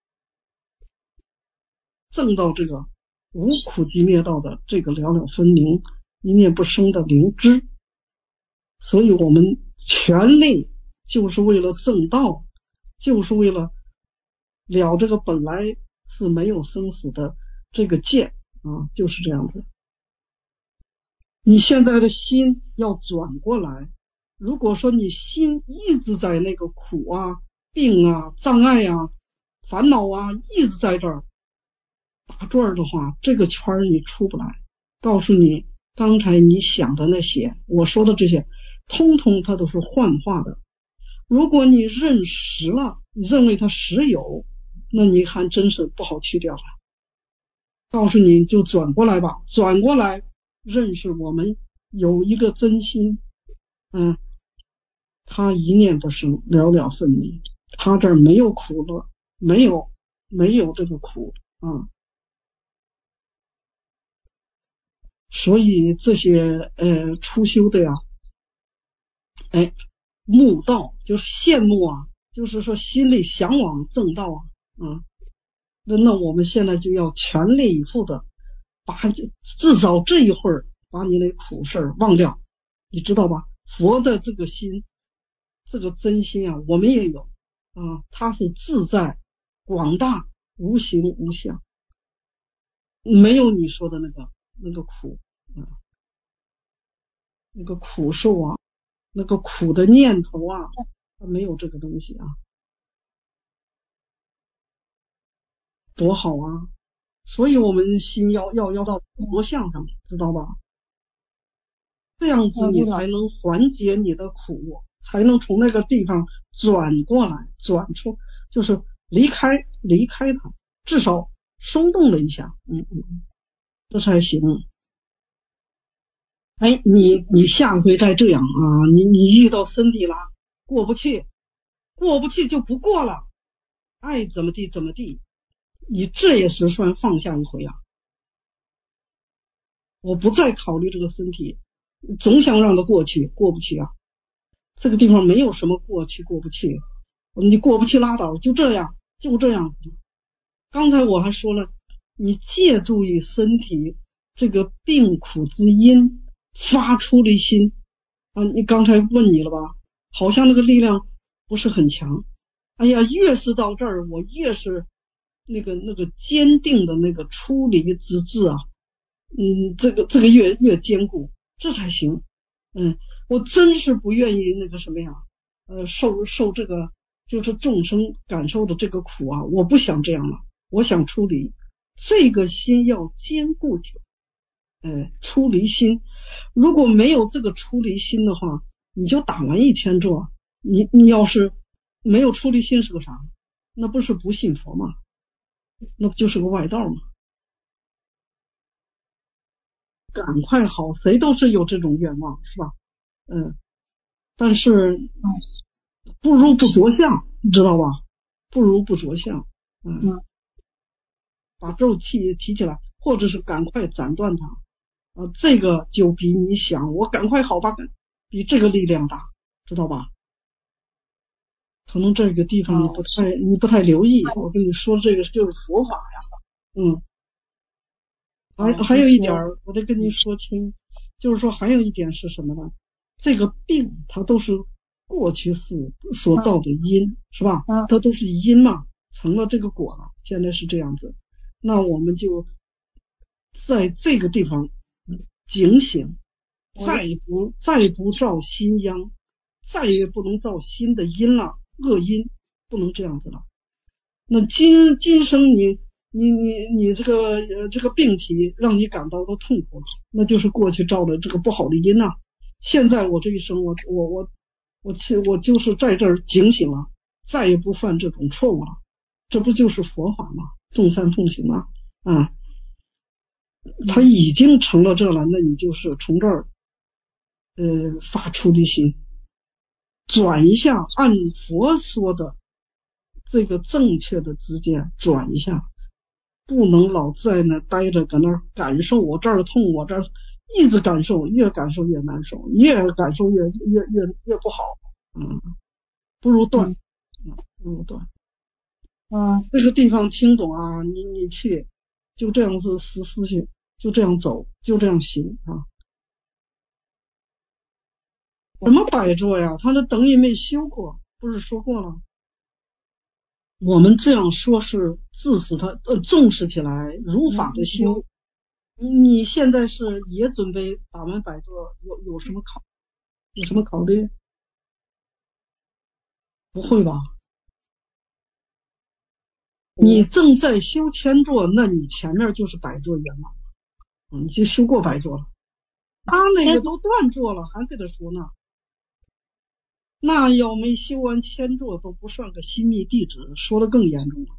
证到这个无苦集灭道的这个了了分明、一念不生的灵知。所以我们全力就是为了证道，就是为了了这个本来是没有生死的这个见啊，就是这样子。你现在的心要转过来，如果说你心一直在那个苦啊、病啊、障碍啊、烦恼啊，一直在这儿打转的话，这个圈你出不来。告诉你，刚才你想的那些，我说的这些，通通它都是幻化的。如果你认实了，你认为它实有，那你还真是不好去掉了。告诉你，就转过来吧，转过来。认识我们有一个真心，嗯，他一念不生，了了分明，他这儿没有苦乐，没有没有这个苦啊，所以这些呃初修的呀，哎，慕道就是羡慕啊，就是说心里向往正道啊，啊，那那我们现在就要全力以赴的。把至少这一会儿把你那苦事儿忘掉，你知道吧？佛的这个心，这个真心啊，我们也有啊，它是自在广大无形无相，没有你说的那个那个苦啊，那个苦受啊，那个苦的念头啊， 他没有这个东西啊，多好啊！所以我们心要要要到佛像上，知道吧？这样子你才能缓解你的苦，才能从那个地方转过来，转出就是离开离开它，至少松动了一下，嗯嗯，这才行。哎，你你下回再这样啊，你你遇到身体了，过不去，过不去就不过了，爱怎么地怎么地，你这也是算放下一回啊。我不再考虑这个身体，总想让它过去，过不去啊。这个地方没有什么过去过不去，你过不去拉倒，就这样就这样。刚才我还说了，你借助于身体这个病苦之因发出离心啊，你刚才问你了吧，好像那个力量不是很强。哎呀，越是到这儿，我越是那个那个坚定的那个出离之志啊，嗯，这个这个越越坚固，这才行。嗯，我真是不愿意那个什么呀，呃，受受这个就是众生感受的这个苦啊，我不想这样了，我想出离，这个心要坚固起来。呃，出离心，如果没有这个出离心的话，你就打完一天坐，你你要是没有出离心是个啥？那不是不信佛吗？那不就是个外道吗？赶快好，谁都是有这种愿望，是吧？嗯，但是不如不着相，你知道吧？不如不着相，嗯，把咒提提起来，或者是赶快斩断它。啊，这个就比你想我赶快好吧，比这个力量大，知道吧？可能这个地方你不太你不太留意，我跟你说这个就是佛法呀，嗯。还还有一点我得跟你说清，就是说还有一点是什么呢？这个病它都是过去世所造的因，是吧？它都是因嘛，成了这个果了，现在是这样子。那我们就在这个地方警醒，再不再不造新殃，再也不能造新的因了，恶因不能这样子了。那今今生你你你你这个呃这个病体让你感到的痛苦，那就是过去造的这个不好的因啊。现在我这一生我我我我我就是在这儿警醒了，再也不犯这种错误了，这不就是佛法吗？众善奉行吗？啊。他已经成了这了，那你就是从这儿呃发出离心，转一下，按佛说的这个正确的直接转一下，不能老在那待着，搁那儿感受我这儿痛，我这儿一直感受，越感受越难受，越感受越越越越不好，嗯，不如断，嗯，不如断，啊，这个地方听懂啊，你你去就这样子实施去。就这样走，就这样行啊！什么摆坐呀？他的等于没修过，不是说过了？我们这样说是致使他呃重视起来，如法的修。你你现在是也准备打完摆坐，有有什么考有什么考虑？不会吧？你正在修千坐，那你前面就是摆坐圆满。你就修过摆坐了，他那个都断坐了，还给他说呢。那要没修完千坐都不算个心密弟子，说的更严重了。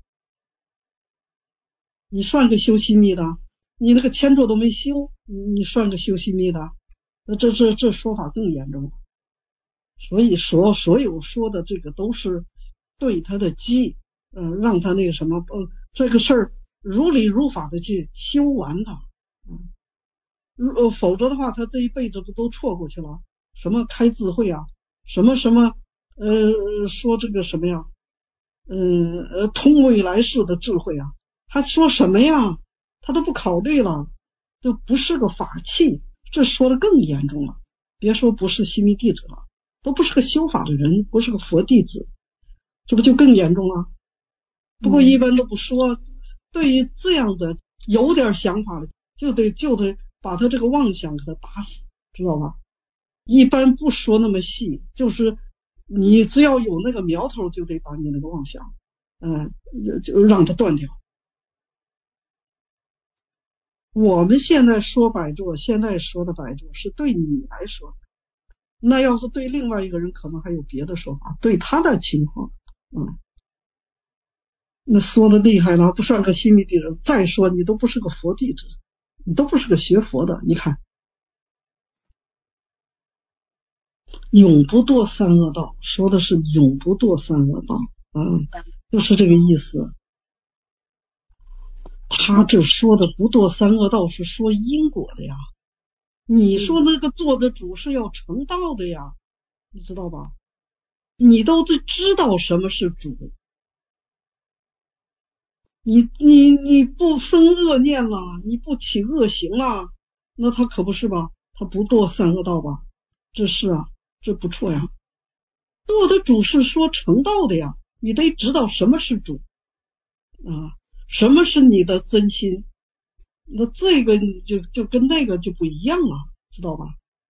你算个修心密的，你那个千坐都没修，你算个修心密的，那这这这说法更严重了。所以说所有说的这个都是对他的机，呃，让他那个什么，呃，这个事儿如理如法的去修完它。嗯，呃，否则的话，他这一辈子不都错过去了？什么开智慧啊，什么什么，呃，说这个什么呀，呃呃，通未来世的智慧啊，他说什么呀？他都不考虑了，就不是个法器，这说的更严重了。别说不是心密弟子了，都不是个修法的人，不是个佛弟子，这不就更严重了？不过一般都不说，嗯、对于这样的有点想法的。就得就得把他这个妄想给他打死，知道吧？一般不说那么细，就是你只要有那个苗头，就得把你那个妄想，嗯，就让它断掉。我们现在说摆桌，现在说的摆桌是对你来说的，那要是对另外一个人，可能还有别的说法，对他的情况，嗯，那说的厉害了，不算个心密弟子。再说你都不是个佛弟子，你都不是个学佛的，你看。永不堕三恶道，说的是永不堕三恶道，嗯，就是这个意思。他这说的不堕三恶道是说因果的呀，你说那个做的主是要成道的呀，你知道吧？你都知道什么是主，你你你不生恶念了，你不起恶行了，那他可不是吧？他不堕三恶道吧？这是啊，这不错呀。做的主是说成道的呀，你得知道什么是主啊，什么是你的真心，那这个就就跟那个就不一样了，知道吧？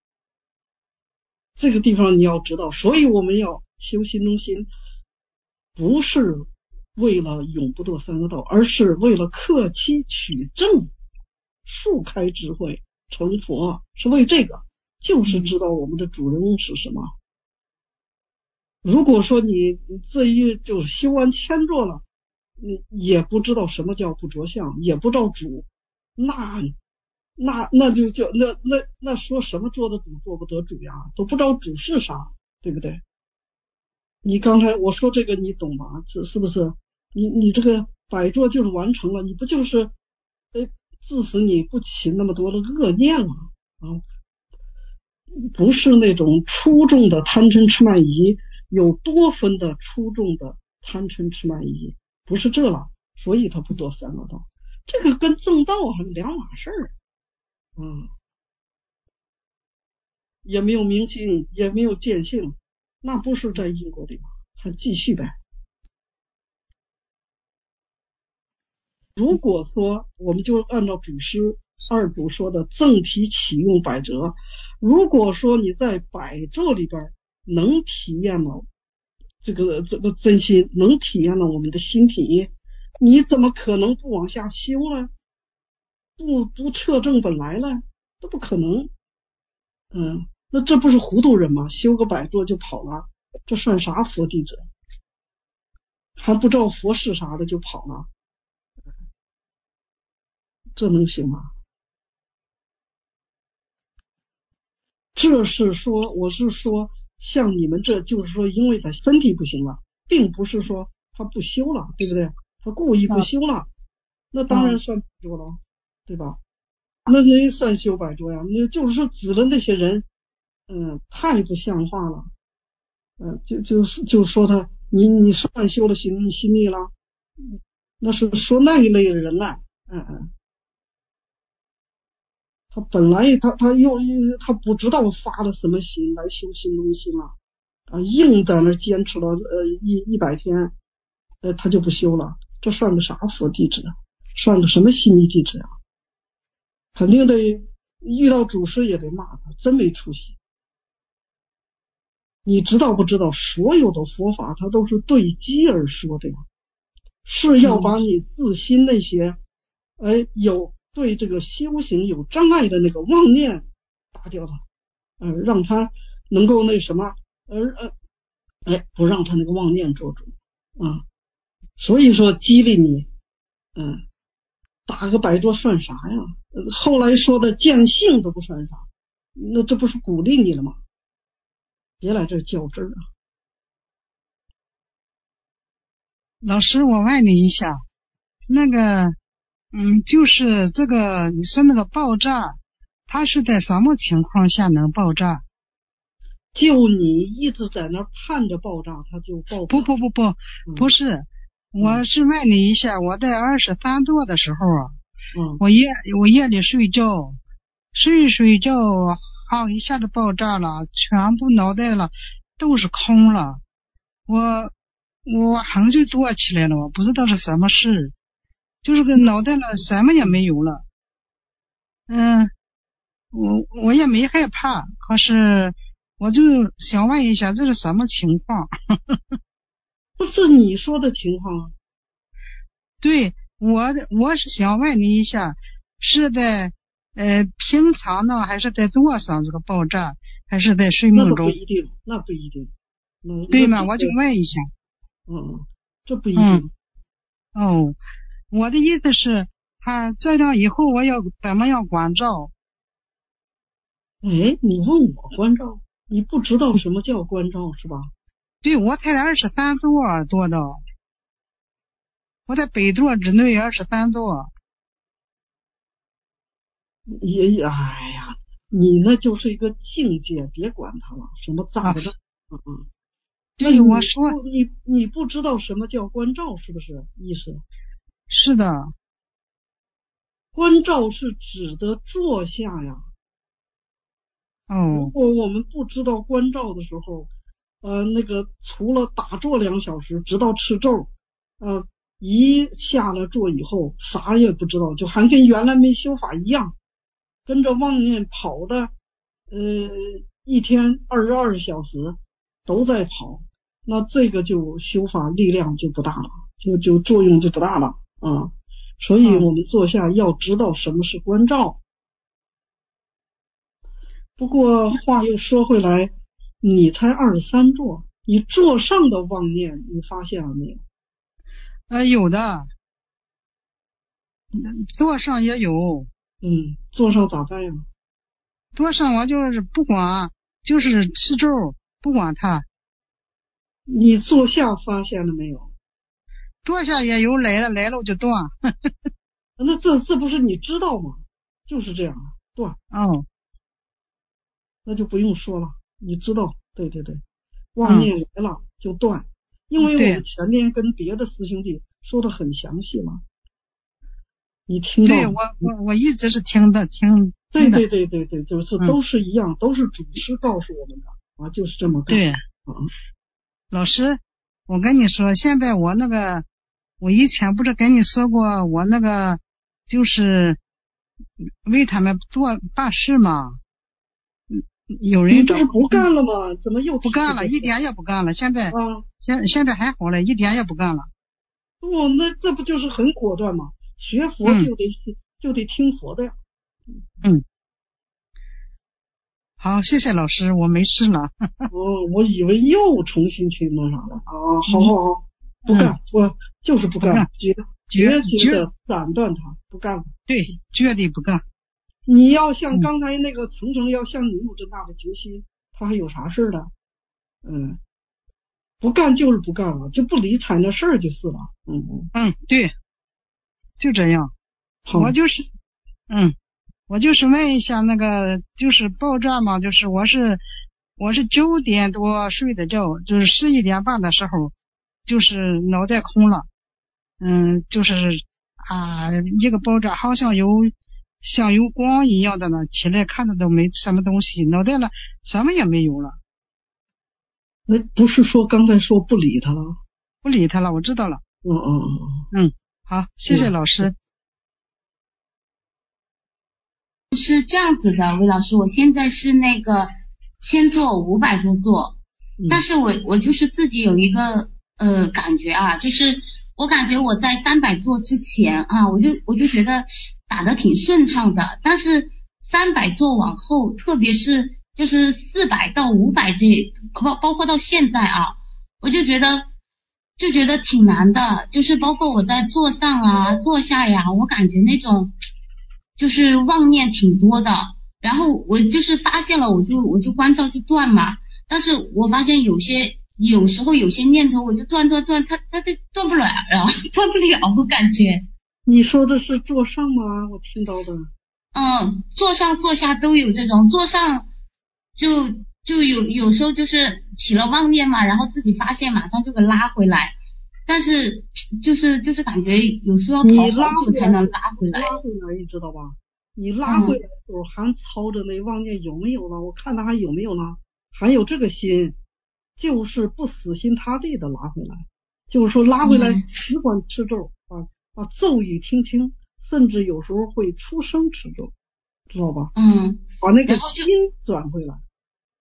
这个地方你要知道，所以我们要修心中心，不是为了永不堕三恶道，而是为了克期取证，速开智慧成佛，是为这个，就是知道我们的主人翁是什么。如果说你这一就修完千座了，你也不知道什么叫不着相，也不知道主，那那那就叫那那那说什么做的主做不得主呀，都不知道主是啥，对不对？你刚才我说这个你懂吧？是是不是？你你这个摆座就是完成了，你不就是呃致使你不起那么多的恶念了啊？不是那种粗重的贪嗔痴慢疑，有多分的粗重的贪嗔痴慢疑，不是这了，所以他不堕三恶道。这个跟正道还是两码事儿，嗯，也没有明性，也没有见性，那不是在因果里吗？还继续呗。如果说我们就按照祖师二祖说的正体启用百折，如果说你在百座里边能体验了这个这个真心，能体验了我们的心体，你怎么可能不往下修呢？不不彻正本来呢？这不可能。嗯，那这不是糊涂人吗？修个百座就跑了，这算啥佛弟子？还不知道佛是啥的就跑了，这能行吗？这是说，我是说，像你们这就是说，因为他身体不行了，并不是说他不修了，对不对？他故意不修了，那当然算百座了，对吧？那人算修百座呀，你就是说指的那些人，嗯，太不像话了，嗯，就就是就说他，你你算修了心心力了，那是说那一类的人了，嗯嗯。他本来他他又他不知道发了什么心来修心中心了啊，硬在那坚持了呃一一百天，呃他就不修了，这算个啥佛弟子啊？算个什么心密弟子啊？肯定得遇到祖师也得骂他，真没出息。你知道不知道？所有的佛法它都是对机而说的呀，是要把你自心那些哎有。对这个修行有障碍的那个妄念打掉它，呃，让他能够那什么，呃呃，哎，不让他那个妄念做主啊。所以说激励你，嗯、呃，打个百座算啥呀？呃、后来说的见性都不算啥，那这不是鼓励你了吗？别来这较真儿啊！ 老师，我问你一下，那个。嗯，就是这个，你说那个爆炸，它是在什么情况下能爆炸？ 就你一直在那盼着爆炸，它就爆。 不不不不，嗯、不是，我是问你一下，我在二十三座的时候，嗯，我夜我夜里睡觉，睡睡觉，好一下子爆炸了，全部脑袋了都是空了，我我很就坐起来了，我不知道是什么事。就是个脑袋了，什么也没有了。嗯，我我也没害怕，可是我就想问一下，这是什么情况？ 不是你说的情况。 对，我我是想问你一下，是在呃平常呢，还是在做上这个爆炸，还是在睡梦中？ 那不一定，那不一定。 对吗？我就问一下。 嗯，这不一定。 嗯、哦，我的意思是，他这样以后我要怎么样关照？ 哎，你问我关照，你不知道什么叫关照是吧？ 对，我才二十三座做的，我在北座之内二十三座。 也哎呀，你那就是一个境界，别管它了，什么咋的？嗯嗯。 对，我说你你不知道什么叫关照，是不是意思？ 是的， 关照是指的坐下呀。 哦。 如果我们不知道关照的时候，呃，那个除了打坐两小时，直到吃咒，呃，一下了座以后，啥也不知道，就还跟原来没修法一样，跟着妄念跑的，呃，一天二十二小时都在跑，那这个就修法力量就不大了，就就作用就不大了啊。所以我们坐下要知道什么是关照。不过话又说回来，你才二十三座，你座上的妄念你发现了没有？ 呃，有的，座上也有。 嗯，座上咋办呀？ 座上我就是不管，就是吃咒，不管它。 你坐下发现了没有？ 坐下也有来了，来了我就断。 那这这不是你知道吗？就是这样断。 哦。 那就不用说了，你知道，对对对，妄念来了就断，嗯、因为我们前面跟别的师兄弟说的很详细嘛，你听到？ 对，我我我一直是听的听。 对对对对对，就是都是一样，嗯、都是祖师告诉我们的啊，就是这么干。 对，嗯，老师，我跟你说，现在我那个，我以前不是跟你说过，我那个就是为他们做办事嘛。有人这是不干了吗？怎么又不干了？一点也不干了。现在，啊，现现在还好了，一点也不干了。 哦，那这不就是很果断吗？学佛就得、嗯、就得听佛的呀。 嗯，好，谢谢老师，我没事了。 哦，我以为又重新去那啥了啊！好好好，不干，嗯、我就是不干，决决绝的斩断它，不干了。 对，绝对不干。 你要像刚才那个层层要像你有这大的决心，他还有啥事的？嗯，不干就是不干了，就不理睬那事儿就是了。嗯嗯嗯，对，就这样。我就是，嗯，我就是问一下那个，就是爆炸嘛，就是我是我是九点多睡的觉，就是十一点半的时候，就是脑袋空了，嗯，就是啊，一个爆炸好像有。像有光一样的呢，起来看的都没什么东西，脑袋了什么也没有了。 那不是说刚才说不理他了？ 不理他了，我知道了。 嗯嗯嗯嗯，好，谢谢老师。 是这样子的，魏老师，我现在是那个千座五百多座，嗯、但是我我就是自己有一个呃感觉啊，就是我感觉我在三百座之前啊，我就我就觉得。打得挺顺畅的，但是三百座往后，特别是就是四百到五百这包包括到现在啊，我就觉得就觉得挺难的，就是包括我在坐上啊坐下呀，我感觉那种就是妄念挺多的，然后我就是发现了，我就我就关照就断嘛，但是我发现有些有时候有些念头我就断断断，它它这断不了，然后断不了，我感觉。 你说的是坐上吗？我听到的。 嗯，坐上坐下都有这种，坐上就就有有时候就是起了妄念嘛，然后自己发现马上就给拉回来，但是就是就是感觉有时候要逃好久才能拉回来。 拉回来，你知道吧？你拉回来的时候还操着那妄念有没有了？我看他还有没有呢？还有这个心，就是不死心塌地的拉回来，就是说拉回来只管吃咒啊。啊，咒语听清，甚至有时候会出声持咒，知道吧？ 嗯， 把那个心转回来。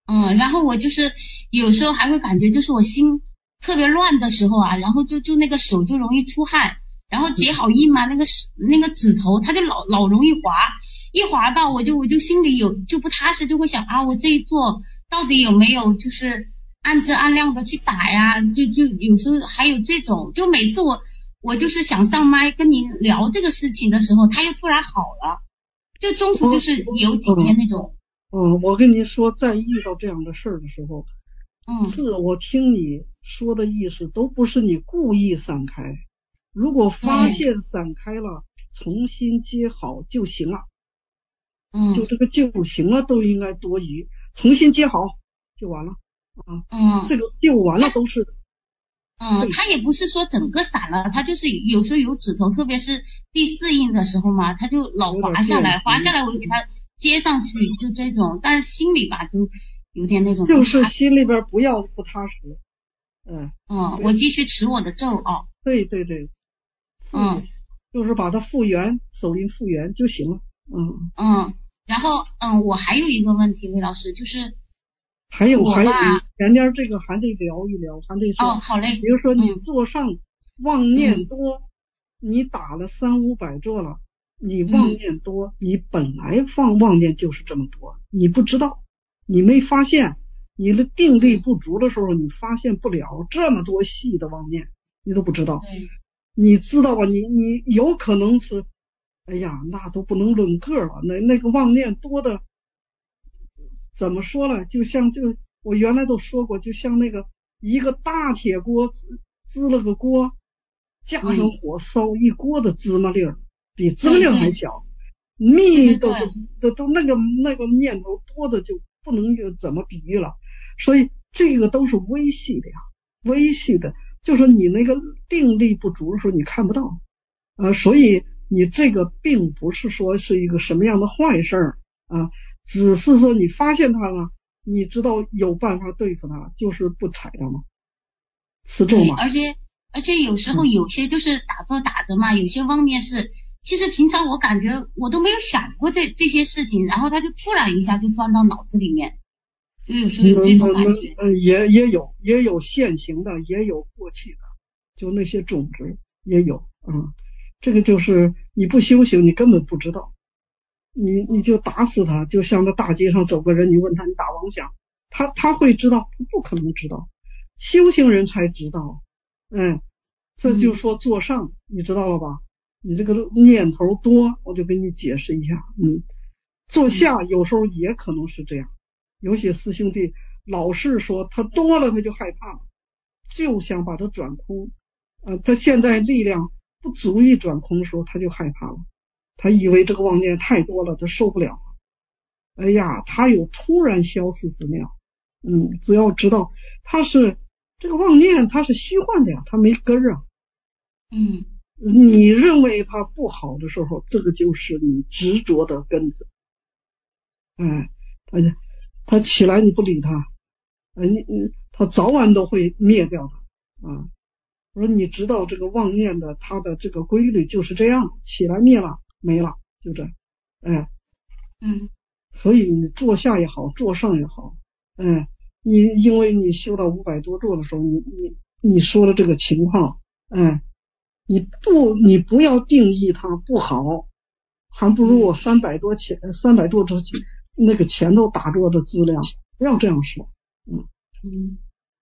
嗯，然后我就是有时候还会感觉就是我心特别乱的时候啊，然后就就那个手就容易出汗，然后结好印嘛，那个那个指头它就老老容易滑，一滑到我就我就心里有就不踏实，就会想啊，我这一做到底有没有就是按质按量的去打呀？就就有时候还有这种，就每次我我就是想上麦跟您聊这个事情的时候，他又突然好了，就中途就是有几天那种。 嗯，嗯我跟您说，在遇到这样的事儿的时候， 嗯， 是我听你说的意思都不是你故意散开，如果发现散开了，重新接好就行了。 嗯， 就这个就行了都应该多余，重新接好就完了啊。 嗯， 这个就完了都是。 嗯，他也不是说整个散了，他就是有时候有指头，特别是第四印的时候嘛，他就老滑下来，滑下来我就给他接上去，就这种，但是心里吧就有点那种， 就是心里边不要不踏实。嗯嗯，我继续持我的咒啊。 对对对， 嗯， 就是把它复原，手印复原就行了。嗯嗯，然后嗯，我还有一个问题，魏老师，就是还有还有前边这个还得聊一聊，还得说哦，好嘞。 比如说你做上妄念多，嗯、你打了三五百座了，你妄念多，嗯、你本来放妄念就是这么多，你不知道，你没发现，你的定力不足的时候，你发现不了这么多细的妄念，你都不知道。 嗯、 你知道吧？你你有可能是。哎呀，那都不能论个了，那那个妄念多的，怎么说呢？就像就我原来都说过，就像那个一个大铁锅支了个锅，加上火烧一锅的芝麻粒儿，比芝麻粒儿还小，密都都都那个那个念头多的就不能怎么比喻了。所以这个都是微细的呀，微细的，就是你那个定力不足的时候你看不到，呃，所以。你这个并不是说是一个什么样的坏事儿啊，只是说你发现它了，你知道有办法对付它，就是不踩它嘛，持咒嘛。 而且而且有时候有些就是打坐打着嘛，嗯、有些妄念是，其实平常我感觉我都没有想过这这些事情，然后它就突然一下就钻到脑子里面，就有时候有这种感觉。 嗯，也也有也有现行的，也有过去的，就那些种子也有，嗯。这个就是你不修行，你根本不知道，你你就打死他，就像在大街上走个人，你问他你打妄想，他他会知道？他不可能知道，修行人才知道。嗯，这就说做上，嗯、你知道了吧？你这个念头多，我就给你解释一下。嗯，做下有时候也可能是这样，有些师兄弟老是说他多了他就害怕了，就想把它转空。呃，他现在力量不足以转空的时候，他就害怕了，他以为这个妄念太多了，他受不了。哎呀，他有突然消失之妙。嗯，只要知道他是这个妄念，它是虚幻的呀，它没根啊。 嗯， 你认为它不好的时候，这个就是你执着的根子。哎，他他起来你不理他，哎，你你他早晚都会灭掉的啊。我说你知道这个妄念的它的这个规律就是这样，起来灭了没了，就这，哎， 嗯， 所以你坐下也好，坐上也好，哎，你因为你修到五百多座的时候，你你你说的这个情况，哎，你不你不要定义它不好，还不如我三百多前三百多座那个前头打坐的质量，不要这样说，嗯嗯，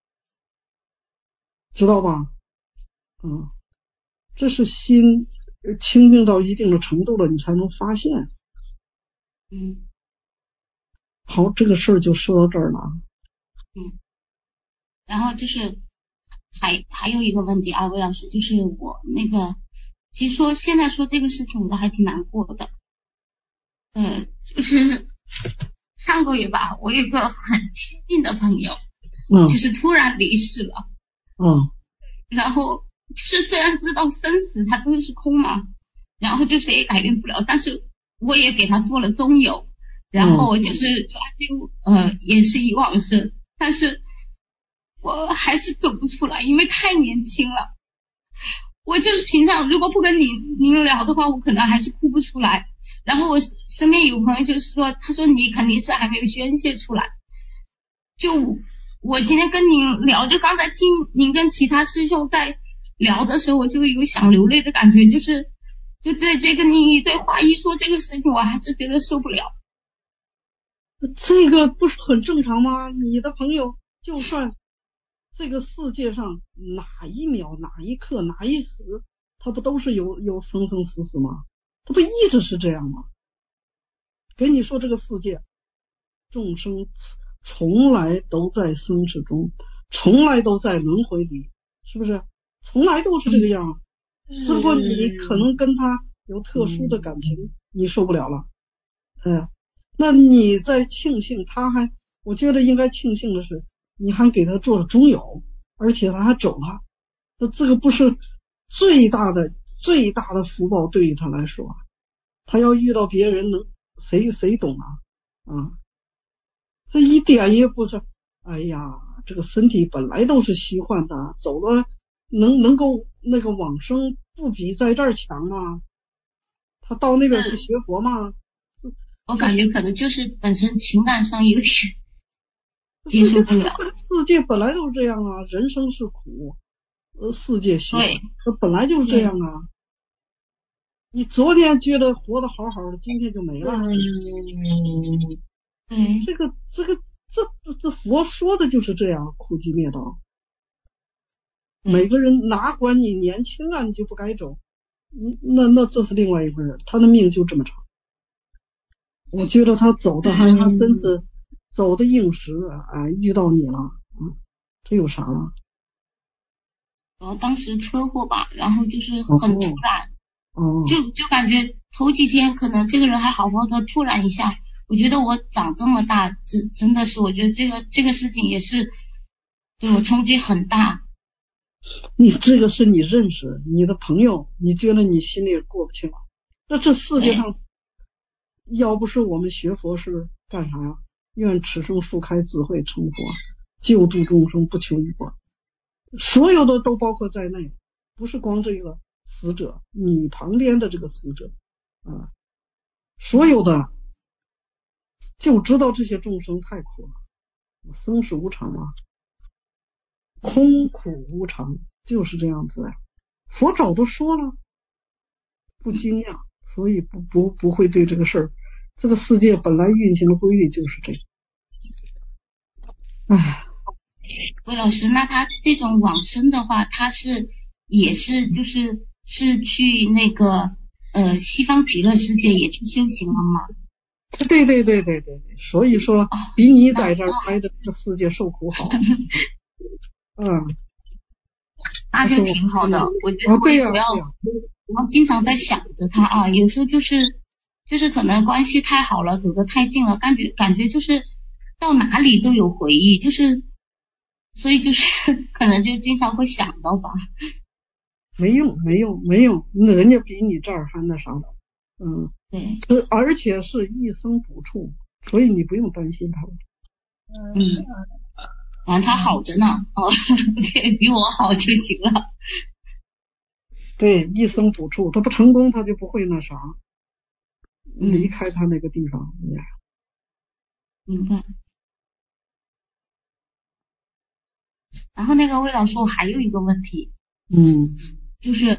知道吧？嗯，这是心清净到一定的程度了，你才能发现。 嗯， 好，这个事儿就说到这儿了。 嗯，然后就是还还有一个问题啊，魏老师，就是我那个，其实说现在说这个事情，我都还挺难过的。呃，就是上个月吧，我有一个很亲近的朋友， 嗯， 就是突然离世了。 嗯， 然后。就是虽然知道生死它都是空嘛，然后就谁也改变不了，但是我也给他做了中友，然后就是抓阄呃也是以往事，但是我还是走不出来，因为太年轻了。我就是平常如果不跟您您聊的话，我可能还是哭不出来。然后我身边有朋友就是说，他说你肯定是还没有宣泄出来。 就我今天跟您聊，就刚才听您跟其他师兄在聊的时候，我就有想流泪的感觉，就是就这这个你一对话一说这个事情，我还是觉得受不了。 这个不是很正常吗？你的朋友就算这个世界上哪一秒哪一刻哪一时，他不都是有有生生死死吗？他不一直是这样吗？给你说这个世界众生从来都在生死中，从来都在轮回里，是不是？从来都是这个样，只不过你可能跟他有特殊的感情，你受不了了。嗯，那你在庆幸他还，我觉得应该庆幸的是，你还给他做了中友，而且他还走了，那这个不是最大的最大的福报对于他来说，他要遇到别人能谁谁懂啊啊，这一点也不是。哎呀，这个身体本来都是虚幻的，走了能能够那个往生，不比在这儿强吗？他到那边去学佛吗？ 我感觉可能就是本身情感上有点接受不了。 世界本来就是这样啊，人生是苦，呃，世界虚幻，这本来就是这样啊。你昨天觉得活得好好的，今天就没了。 嗯，对， 这个这个这这佛说的就是这样，苦集灭道。每个人哪管你年轻啊，你就不该走，那那这是另外一回事，他的命就这么长。我觉得他走的还还真是走的应时啊，哎，遇到你了，嗯，这有啥了？ 然后当时车祸吧，然后就是很突然， 哦， 就就感觉头几天可能这个人还好好的，突然一下，我觉得我长这么大，真真的是，我觉得这个这个事情也是对我冲击很大。 你这个是你认识你的朋友，你觉得你心里过不去了？那这世界上，要不是我们学佛是干啥呀？愿此生复开智慧成佛，救度众生不求一果，所有的都包括在内，不是光这个死者，你旁边的这个死者啊，所有的就知道这些众生太苦了，生死无常啊，空苦无常，就是这样子呀。佛早都说了，不惊讶，所以不不不会对这个事儿。这个世界本来运行的规律就是这样。唉， 魏老师，那他这种往生的话，他是也是就是是去那个呃西方极乐世界也去修行了吗？ 对对对对对对，所以说比你在这儿待的这世界受苦好。嗯， 那就挺好的。我觉得我也不要，我经常在想着他啊，有时候就是就是可能关系太好了，走得太近了，感觉感觉就是到哪里都有回忆，就是所以就是可能就经常会想到吧。 没用没用没用，人家比你这儿还那啥。嗯， 对， 而且是一生补处，所以你不用担心他。 嗯。反正他好着呢，哦，对，比我好就行了。 对，一生补处，他不成功，他就不会那啥，离开他那个地方。 嗯、明白。然后那个魏老师，我还有一个问题， 嗯， 就是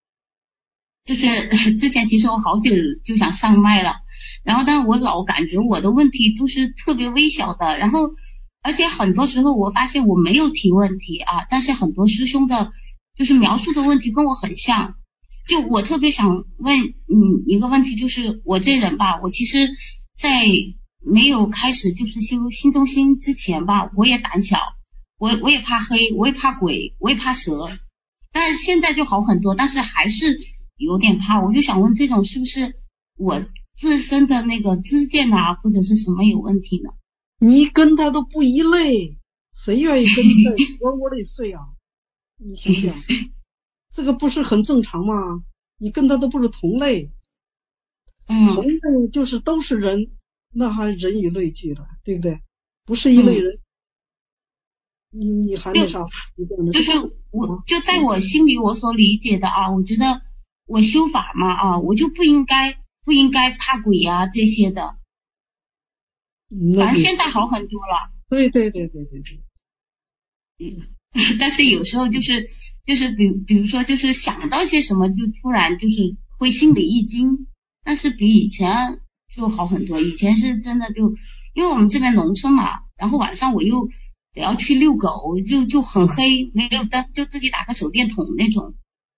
就是之前其实我好久就想上麦了，然后但我老感觉我的问题都是特别微小的，然后。而且很多时候我发现我没有提问题啊，但是很多师兄的就是描述的问题跟我很像。就我特别想问嗯一个问题，就是我这人吧，我其实在没有开始就是修心中心之前吧，我也胆小，我我也怕黑，我也怕鬼，我也怕蛇，但是现在就好很多，但是还是有点怕。我就想问，这种是不是我自身的那个知见啊或者是什么有问题呢？ 你跟他都不一类，谁愿意跟你在窝窝里睡啊？你想想，这个不是很正常吗？你跟他都不是同类， 嗯， 同类就是都是人，那还人以类聚了，对不对？不是一类人，嗯、你你还那啥？ 就是我就在我心里我所理解的啊，我觉得我修法嘛啊，我就不应该不应该怕鬼啊这些的。反正现在好很多了。 对对对对对对。 嗯，但是有时候就是就是比比如说就是想到些什么，就突然就是会心里一惊，但是比以前就好很多。以前是真的就因为我们这边农村嘛，然后晚上我又得要去遛狗，就就很黑，没有灯，就自己打个手电筒那种。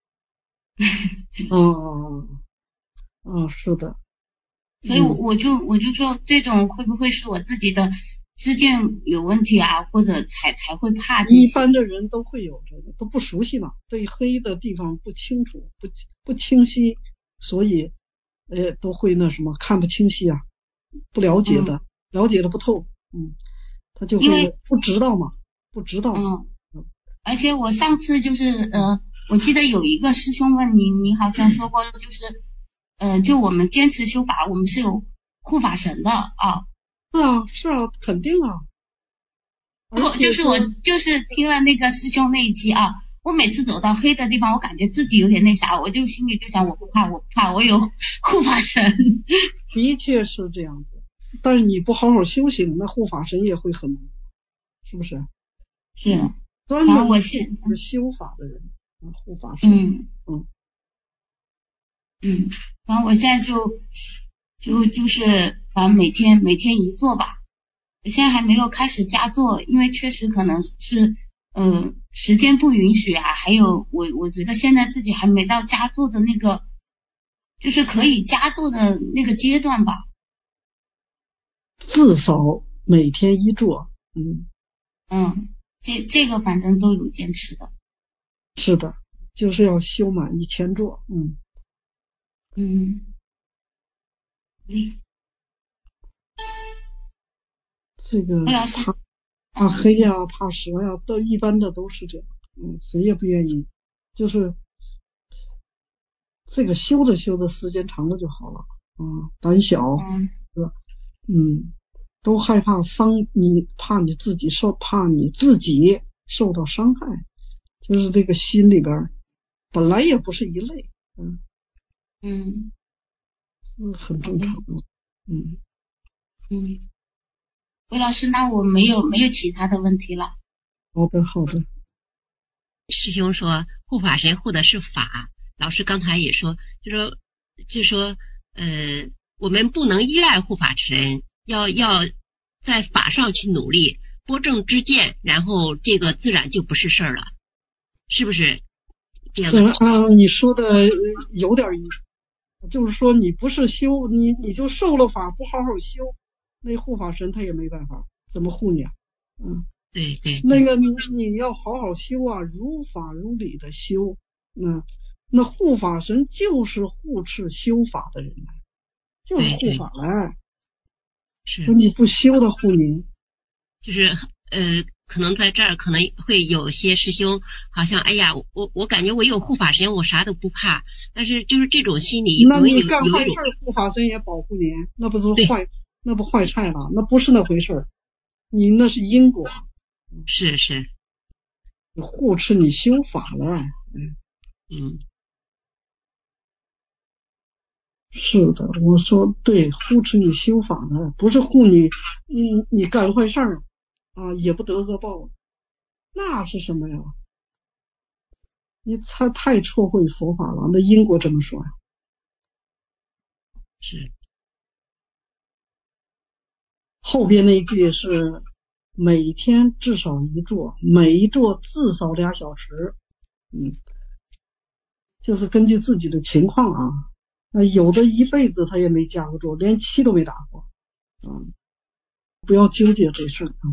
哦哦哦，是的。 所以我我就我就说这种会不会是我自己的知见有问题啊，或者才才会怕这些？ 一般的人都会有这个，都不熟悉嘛，对黑的地方不清楚，不不清晰，所以呃都会那什么看不清晰啊，不了解的，嗯、了解的不透，嗯，他就会不知道嘛，不知道。 嗯，而且我上次就是呃，我记得有一个师兄问你，你好像说过就是。呃，就我们坚持修法，我们是有护法神的啊。 是啊，是啊，肯定啊。 我就是我就是听了那个师兄那一期啊，我每次走到黑的地方，我感觉自己有点那啥，我就心里就想，我不怕，我不怕，我有护法神。 的确是这样子，但是你不好好修行，那护法神也会很忙，是不是？ 是。 专门我是修法的人，护法神。 嗯嗯。嗯，反正我现在就就就是反正每天每天一做吧，我现在还没有开始加做，因为确实可能是呃时间不允许啊，还有我我觉得现在自己还没到加做的那个就是可以加做的那个阶段吧。 至少每天一做，嗯嗯，这这个反正都有坚持的。 是的，就是要修满一千做，嗯。 嗯， 这个怕怕黑呀、啊，怕蛇呀、啊，都一般的都是这样。嗯，谁也不愿意，就是这个修着修着时间长了就好了。嗯，胆小， 嗯， 是吧？嗯，都害怕伤你，怕你自己受，怕你自己受到伤害，就是这个心里边本来也不是一类，嗯。 嗯， 嗯，很正常。嗯嗯，魏老师，那我没有没有其他的问题了。 好的，好的。 师兄说护法神护的是法，老师刚才也说，就说就说呃，我们不能依赖护法神，要要在法上去努力，拨正知见，然后这个自然就不是事儿了，是不是这样的？ 嗯啊，你说的有点意思。就是说你不是修你你就受了法不好好修，那护法神他也没办法怎么护你啊。嗯， 对 对, 对， 那个你你要好好修啊，如法如理的修。嗯，那护法神就是护持修法的人来，就是护法来。 是， 说你不修的护你， 就是呃。可能在这儿可能会有些师兄好像哎呀我我感觉我有护法神我啥都不怕，但是就是这种心理那你干坏事护法神也保护你，那不是坏那不坏菜了，那不是那回事，你那是因果。 是是， 你护持你修法了。 嗯嗯， 是的，我说对，护持你修法了，不是护你你你干坏事儿啊，也不得恶报，那是什么呀？你太太错会佛法了，那因果怎么说呀？ 是。 后边那一句是每天至少一坐，每一坐至少俩小时，嗯，就是根据自己的情况啊。那有的一辈子他也没加过坐，连七都没打过，嗯，不要纠结这事啊。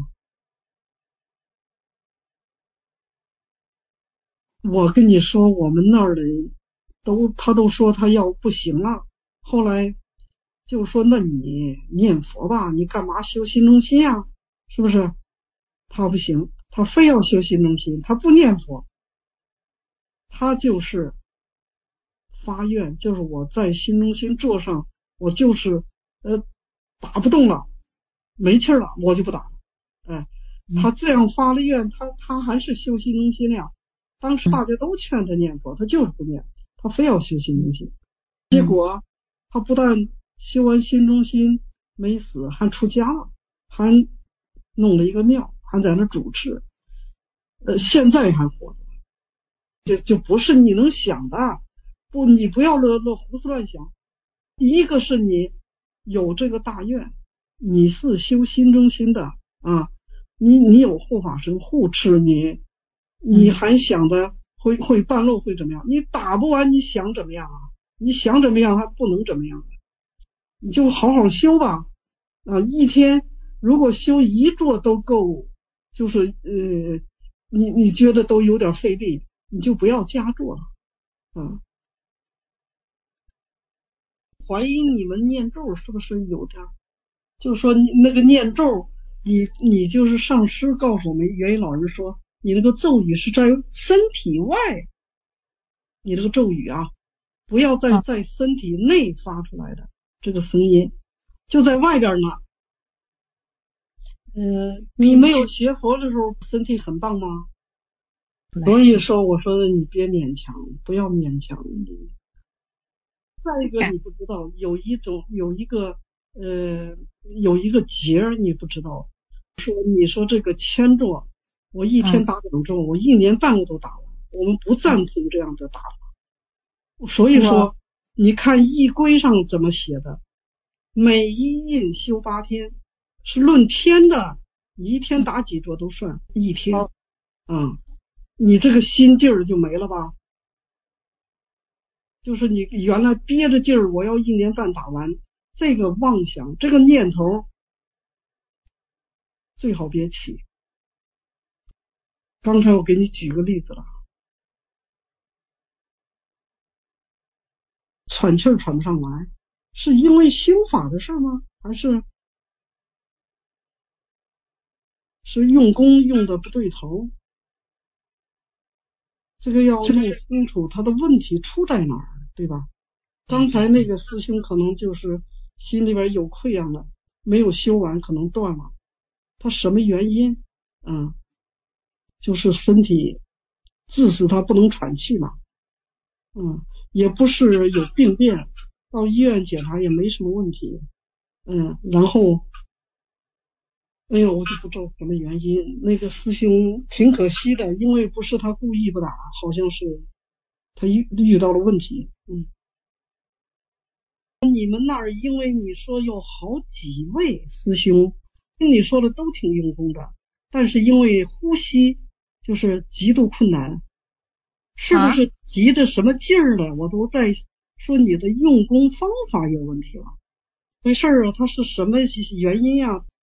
我跟你说，我们那儿的都他都说他要不行了，后来就说那你念佛吧，你干嘛修心中心啊？是不是？他不行，他非要修心中心，他不念佛，他就是发愿，就是我在心中心座上，我就是呃打不动了，没气了，我就不打了。哎，他这样发了愿，他他还是修心中心呀。当时大家都劝他念佛，他就是不念，他非要修心中心。结果他不但修完心中心没死，还出家了，还弄了一个庙，还在那主持，呃，现在还活着，就就不是你能想的，不，你不要乱乱胡思乱想。第一个是你有这个大愿，你是修心中心的啊，你你有护法神护持你，你还想着会会半路会怎么样？你打不完，你想怎么样啊？你想怎么样还不能怎么样？你就好好修吧啊！一天如果修一座都够，就是呃，你你觉得都有点费力，你就不要加座了啊。怀疑你们念咒是不是有点，就是说那个念咒，你你就是上师告诉我们，元音老师说，你那个咒语是在身体外，你这个咒语啊，不要在在身体内发出来的这个声音，就在外边呢。呃，你没有学佛的时候，身体很棒吗？所以说，我说你别勉强，不要勉强。再一个，你不知道有一种有一个呃有一个节儿，你不知道。说你说这个千座，我一天打两座，我一年半个都打完。我们不赞同这样的打法。所以说，你看易规上怎么写的？每一印修八天，是论天的，你一天打几座都算一天。嗯，你这个心劲儿就没了吧？就是你原来憋着劲儿，我要一年半打完，这个妄想，这个念头最好别起。刚才我给你举个例子了，喘气儿喘不上来，是因为修法的事吗？还是是用功用的不对头？这个要弄清楚他的问题出在哪儿，对吧？刚才那个师兄可能就是心里边有溃疡了，没有修完，可能断了。他什么原因？嗯，就是身体致使他不能喘气嘛。嗯，也不是有病变，到医院检查也没什么问题。嗯，然后哎呦，我就不知道什么原因。那个师兄挺可惜的，因为不是他故意不打，好像是他遇遇到了问题。嗯，你们那儿因为你说有好几位师兄，听你说的都挺用功的，但是因为呼吸就是极度困难，是不是急着什么劲儿了？我都在说你的用功方法有问题了。没事啊，他是什么原因呀、啊？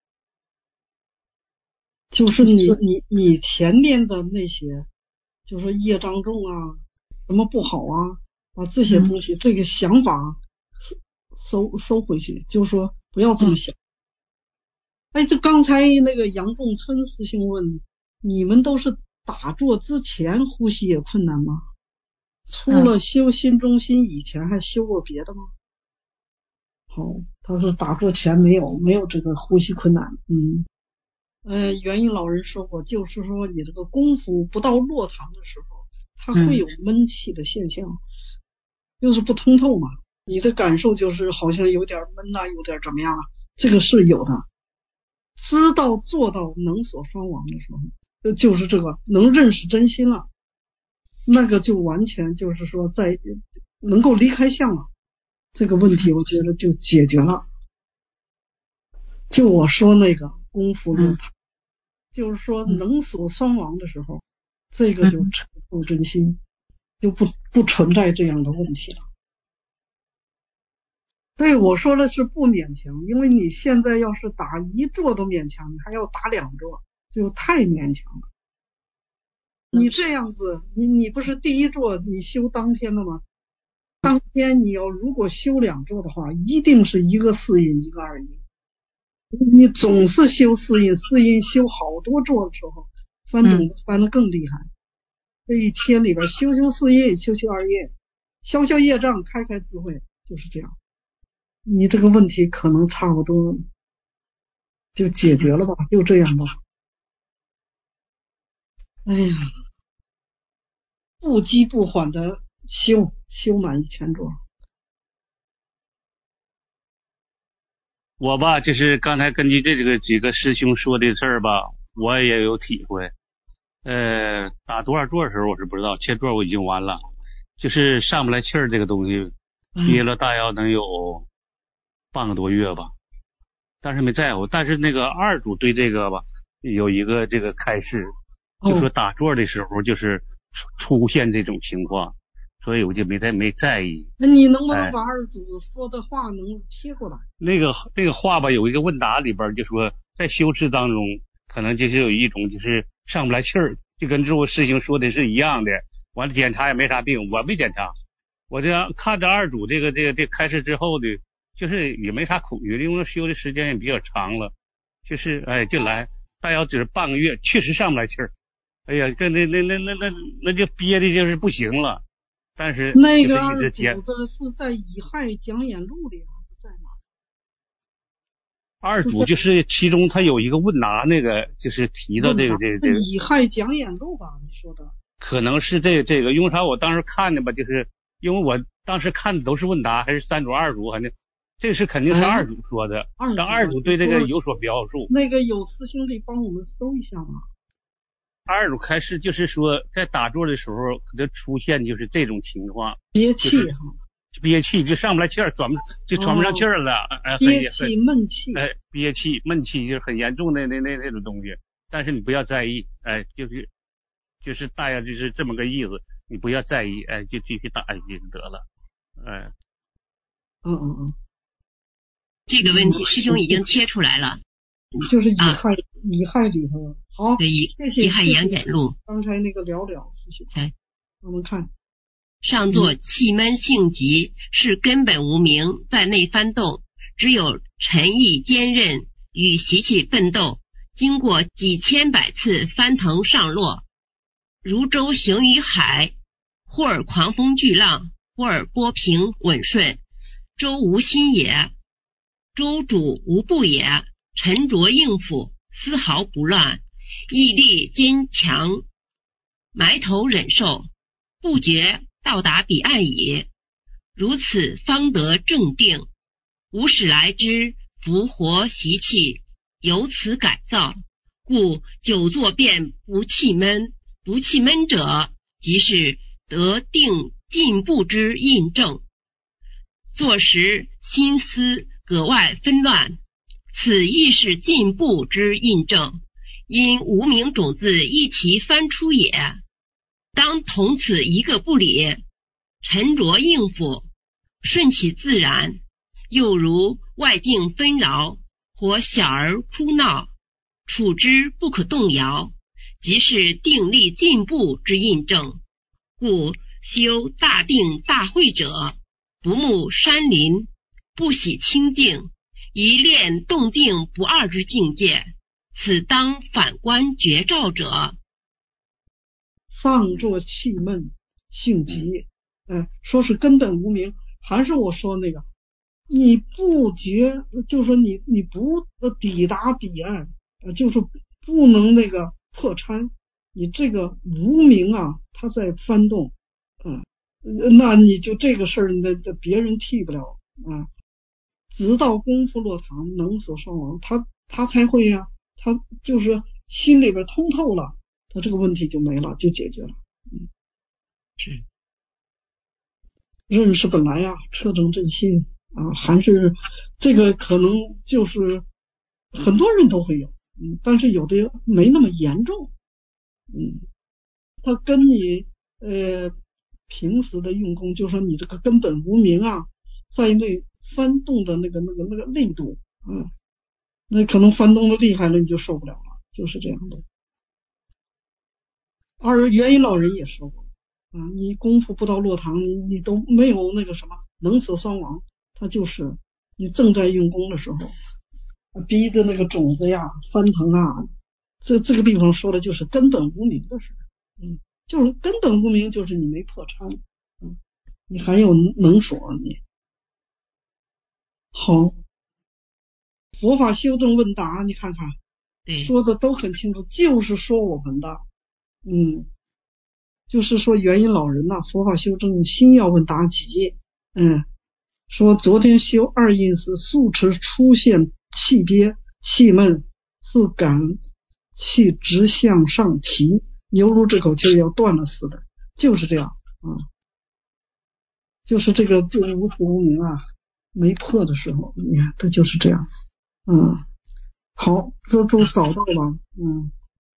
就是你你你前面的那些，就是业障重啊，什么不好啊，把这些东西、嗯、这个想法收收回去，就是说不要这么想。嗯、哎，这刚才那个杨仲春师兄问，你们都是打坐之前呼吸也困难吗？除了修心中心以前还修过别的吗？好、哦，他说打坐前没有没有这个呼吸困难。嗯。呃，元音老人说过，就是说你这个功夫不到落堂的时候，它会有闷气的现象，嗯、就是不通透嘛。你的感受就是好像有点闷呐、啊，有点怎么样啊？这个是有的。知道做到能所双亡的时候，就是这个能认识真心了，那个就完全就是说在能够离开相了，这个问题我觉得就解决了。就我说那个功夫论坛、嗯，就是说能所双亡的时候，嗯、这个就成就真心，就不不存在这样的问题了。对，我说的是不勉强，因为你现在要是打一座都勉强，你还要打两座，就太勉强了。你这样子，你你不是第一座你修当天的吗？当天你要如果修两座的话，一定是一个四印一个二印。你总是修四印，四印修好多座的时候，翻种子翻得更厉害。嗯、这一天里边修修四印，修修二印，消消业障，开开智慧，就是这样。你这个问题可能差不多就解决了吧，就这样吧。哎呀，不急不缓的修，修满一千座。 我吧，就是刚才根据这个几个师兄说的事儿吧，我也有体会。呃，打多少座的时候我是不知道，切座我已经完了，就是上不来气儿这个东西，憋了大约能有半个多月吧，但是没在乎。但是那个二组对这个吧有一个这个开示，就说打坐的时候就是出出现这种情况，所以我就没太没在意。 那你能不能把二组说的话能贴过来？哎、 那个那个话吧，有一个问答里边就说，在修持当中，可能就是有一种就是上不来气儿，就跟诸位师兄说的是一样的。完了检查也没啥病，我没检查，我这看着二组这个这个这开始之后的，就是也没啥恐惧，因为修的时间也比较长了，就是哎就来，大约只是半个月，确实上不来气儿。哎呀，跟那那那那那那就憋的就是不行了。但是那个二组的是在乙亥讲演录里还是在哪？ 二组就是其中他有一个问答，那个就是提到这个这个这个乙亥讲演录吧？你说的可能是这个这个，因为啥？我当时看的吧，就是因为我当时看的都是问答，还是三组二组，反正这是肯定是二组说的。 二但二组对这个有所描述。 那个有师兄弟帮我们搜一下吗？ 二组开始就是说，在打坐的时候可能出现就是这种情况， 憋气哈， 就是、憋气就上不来气儿，喘就喘不上气儿了，哎、哦， 憋气闷气， 哎，憋气闷气就是很严重的那那那种东西，但是你不要在意，哎，就是就是大概就是这么个意思，你不要在意，哎，就继续打下去就得了，哎， 嗯嗯嗯， 这个问题师兄已经贴出来了， 就是乙亥、啊、乙亥里头。好， 对， 谢谢。 乙亥杨简录， 刚才那个聊聊，谢谢。 哎， 我们看， 上座气闷性急，是根本无明在内翻动，只有沉毅坚韧与习气奋斗，经过几千百次翻腾上落，如舟行于海，或尔狂风巨浪，或尔波平稳顺，舟无心也，舟主无步也，沉着应付，丝毫不乱，毅力坚强，埋头忍受，不觉到达彼岸矣。如此方得正定，无始来之伏活习气，由此改造，故久坐便不气闷，不气闷者，即是得定进步之印证。坐时心思格外纷乱，此亦是进步之印证，因无明种子一齐翻出也。当同此一个不理，沉着应付，顺其自然，又如外境纷扰，或小儿哭闹，处之不可动摇，即是定力进步之印证。故修大定大慧者，不慕山林，不喜清静，一练动静不二之境界，此当反观觉照者。 上座气闷性急，呃，说是根本无明，还是我说那个，你不觉，就说你你不抵达彼岸，呃，就是不能那个破参，你这个无明啊，它在翻动，嗯、呃，那你就这个事儿，那别人替不了啊。直到功夫落堂，能所双亡，他他才会呀、啊，他就是心里边通透了。他这个问题就没了，就解决了。嗯， 是认识本来呀、啊，彻正正心啊，还是这个可能就是很多人都会有，嗯，但是有的没那么严重，嗯，他跟你呃平时的用功，就说你这个根本无明啊，在那翻动的那个那个那个力度，嗯，那可能翻动的厉害了，你就受不了了，就是这样的。而元音老人也说过啊，你功夫不到落堂，你你都没有那个什么能所双亡，他就是你正在用功的时候，逼的那个种子呀翻腾啊，这这个地方说的就是根本无明的事，嗯，就是根本无明，就是你没破参，嗯，你还有能所你。好，佛法修正问答，你看看，说的都很清楚，就是说我们的。嗯，就是说元音老人呐、啊，佛法修正心要问答集，嗯， 说昨天修二印时，数次出现气憋、气闷，是感气直向上提，犹如这口气要断了似的，就是这样啊、嗯，就是这个就是无始无明啊，没破的时候，你看它就是这样，嗯，好，这都扫到了，嗯。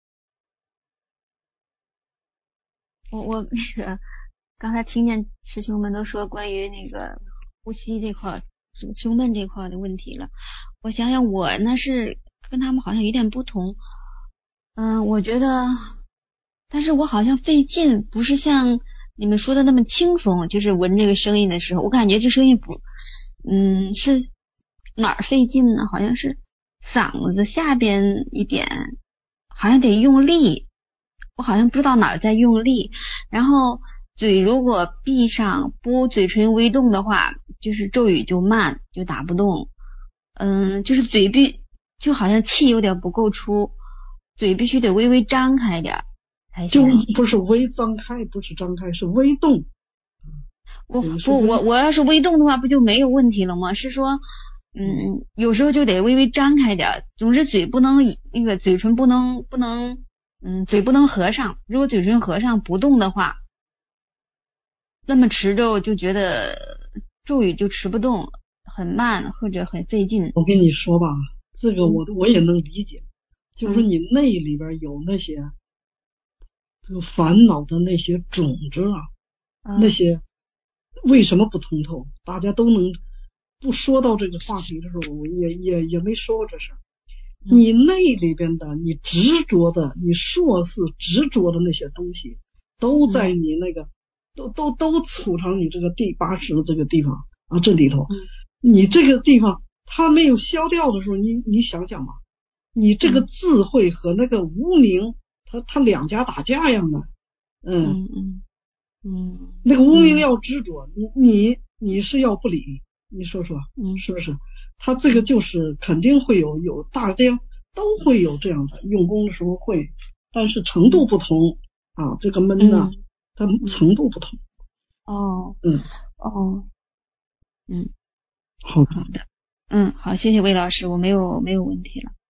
我我那个刚才听见师兄们都说关于那个呼吸这块、胸闷这块的问题了，我想想我呢是跟他们好像有点不同，嗯、呃，我觉得，但是我好像费劲，不是像你们说的那么轻松，就是闻这个声音的时候，我感觉这声音不，嗯，是哪儿费劲呢？好像是嗓子下边一点，好像得用力。我好像不知道哪儿在用力，然后嘴如果闭上不嘴唇微动的话，就是咒语就慢，就打不动。嗯，就是嘴闭就好像气有点不够出，嘴必须得微微张开点才行。 就不是微张开，不是张开，是微动。 我不我我要是微动的话，不就没有问题了吗？是说，嗯，有时候就得微微张开点，总之嘴不能那个嘴唇不能不能。嗯，嘴不能合上，如果嘴唇合上不动的话，那么持咒就觉得咒语就持不动，很慢或者很费劲。 我跟你说吧，这个我我也能理解，就是你内里边有那些这个烦恼的那些种子啊，嗯、那些为什么不通透？大家都能不说到这个话题的时候，我也也也没说过这事儿。你内里边的，你执着的，你硕士执着的那些东西，都在你那个，嗯、都都都储藏你这个第八识这个地方啊，这里头，嗯、你这个地方它没有消掉的时候，你你想想吧，你这个智慧和那个无明，它它两家打架样的，嗯嗯嗯， 那个无明要执着，你你你是要不理，你说说，嗯，是不是？他这个就是肯定会有有大家都会有这样的用功的时候会，但是程度不同啊，这个闷呢，嗯、它程度不同。 哦， 嗯， 哦，嗯， 好好的，嗯，好，谢谢魏老师，我没有没有问题了。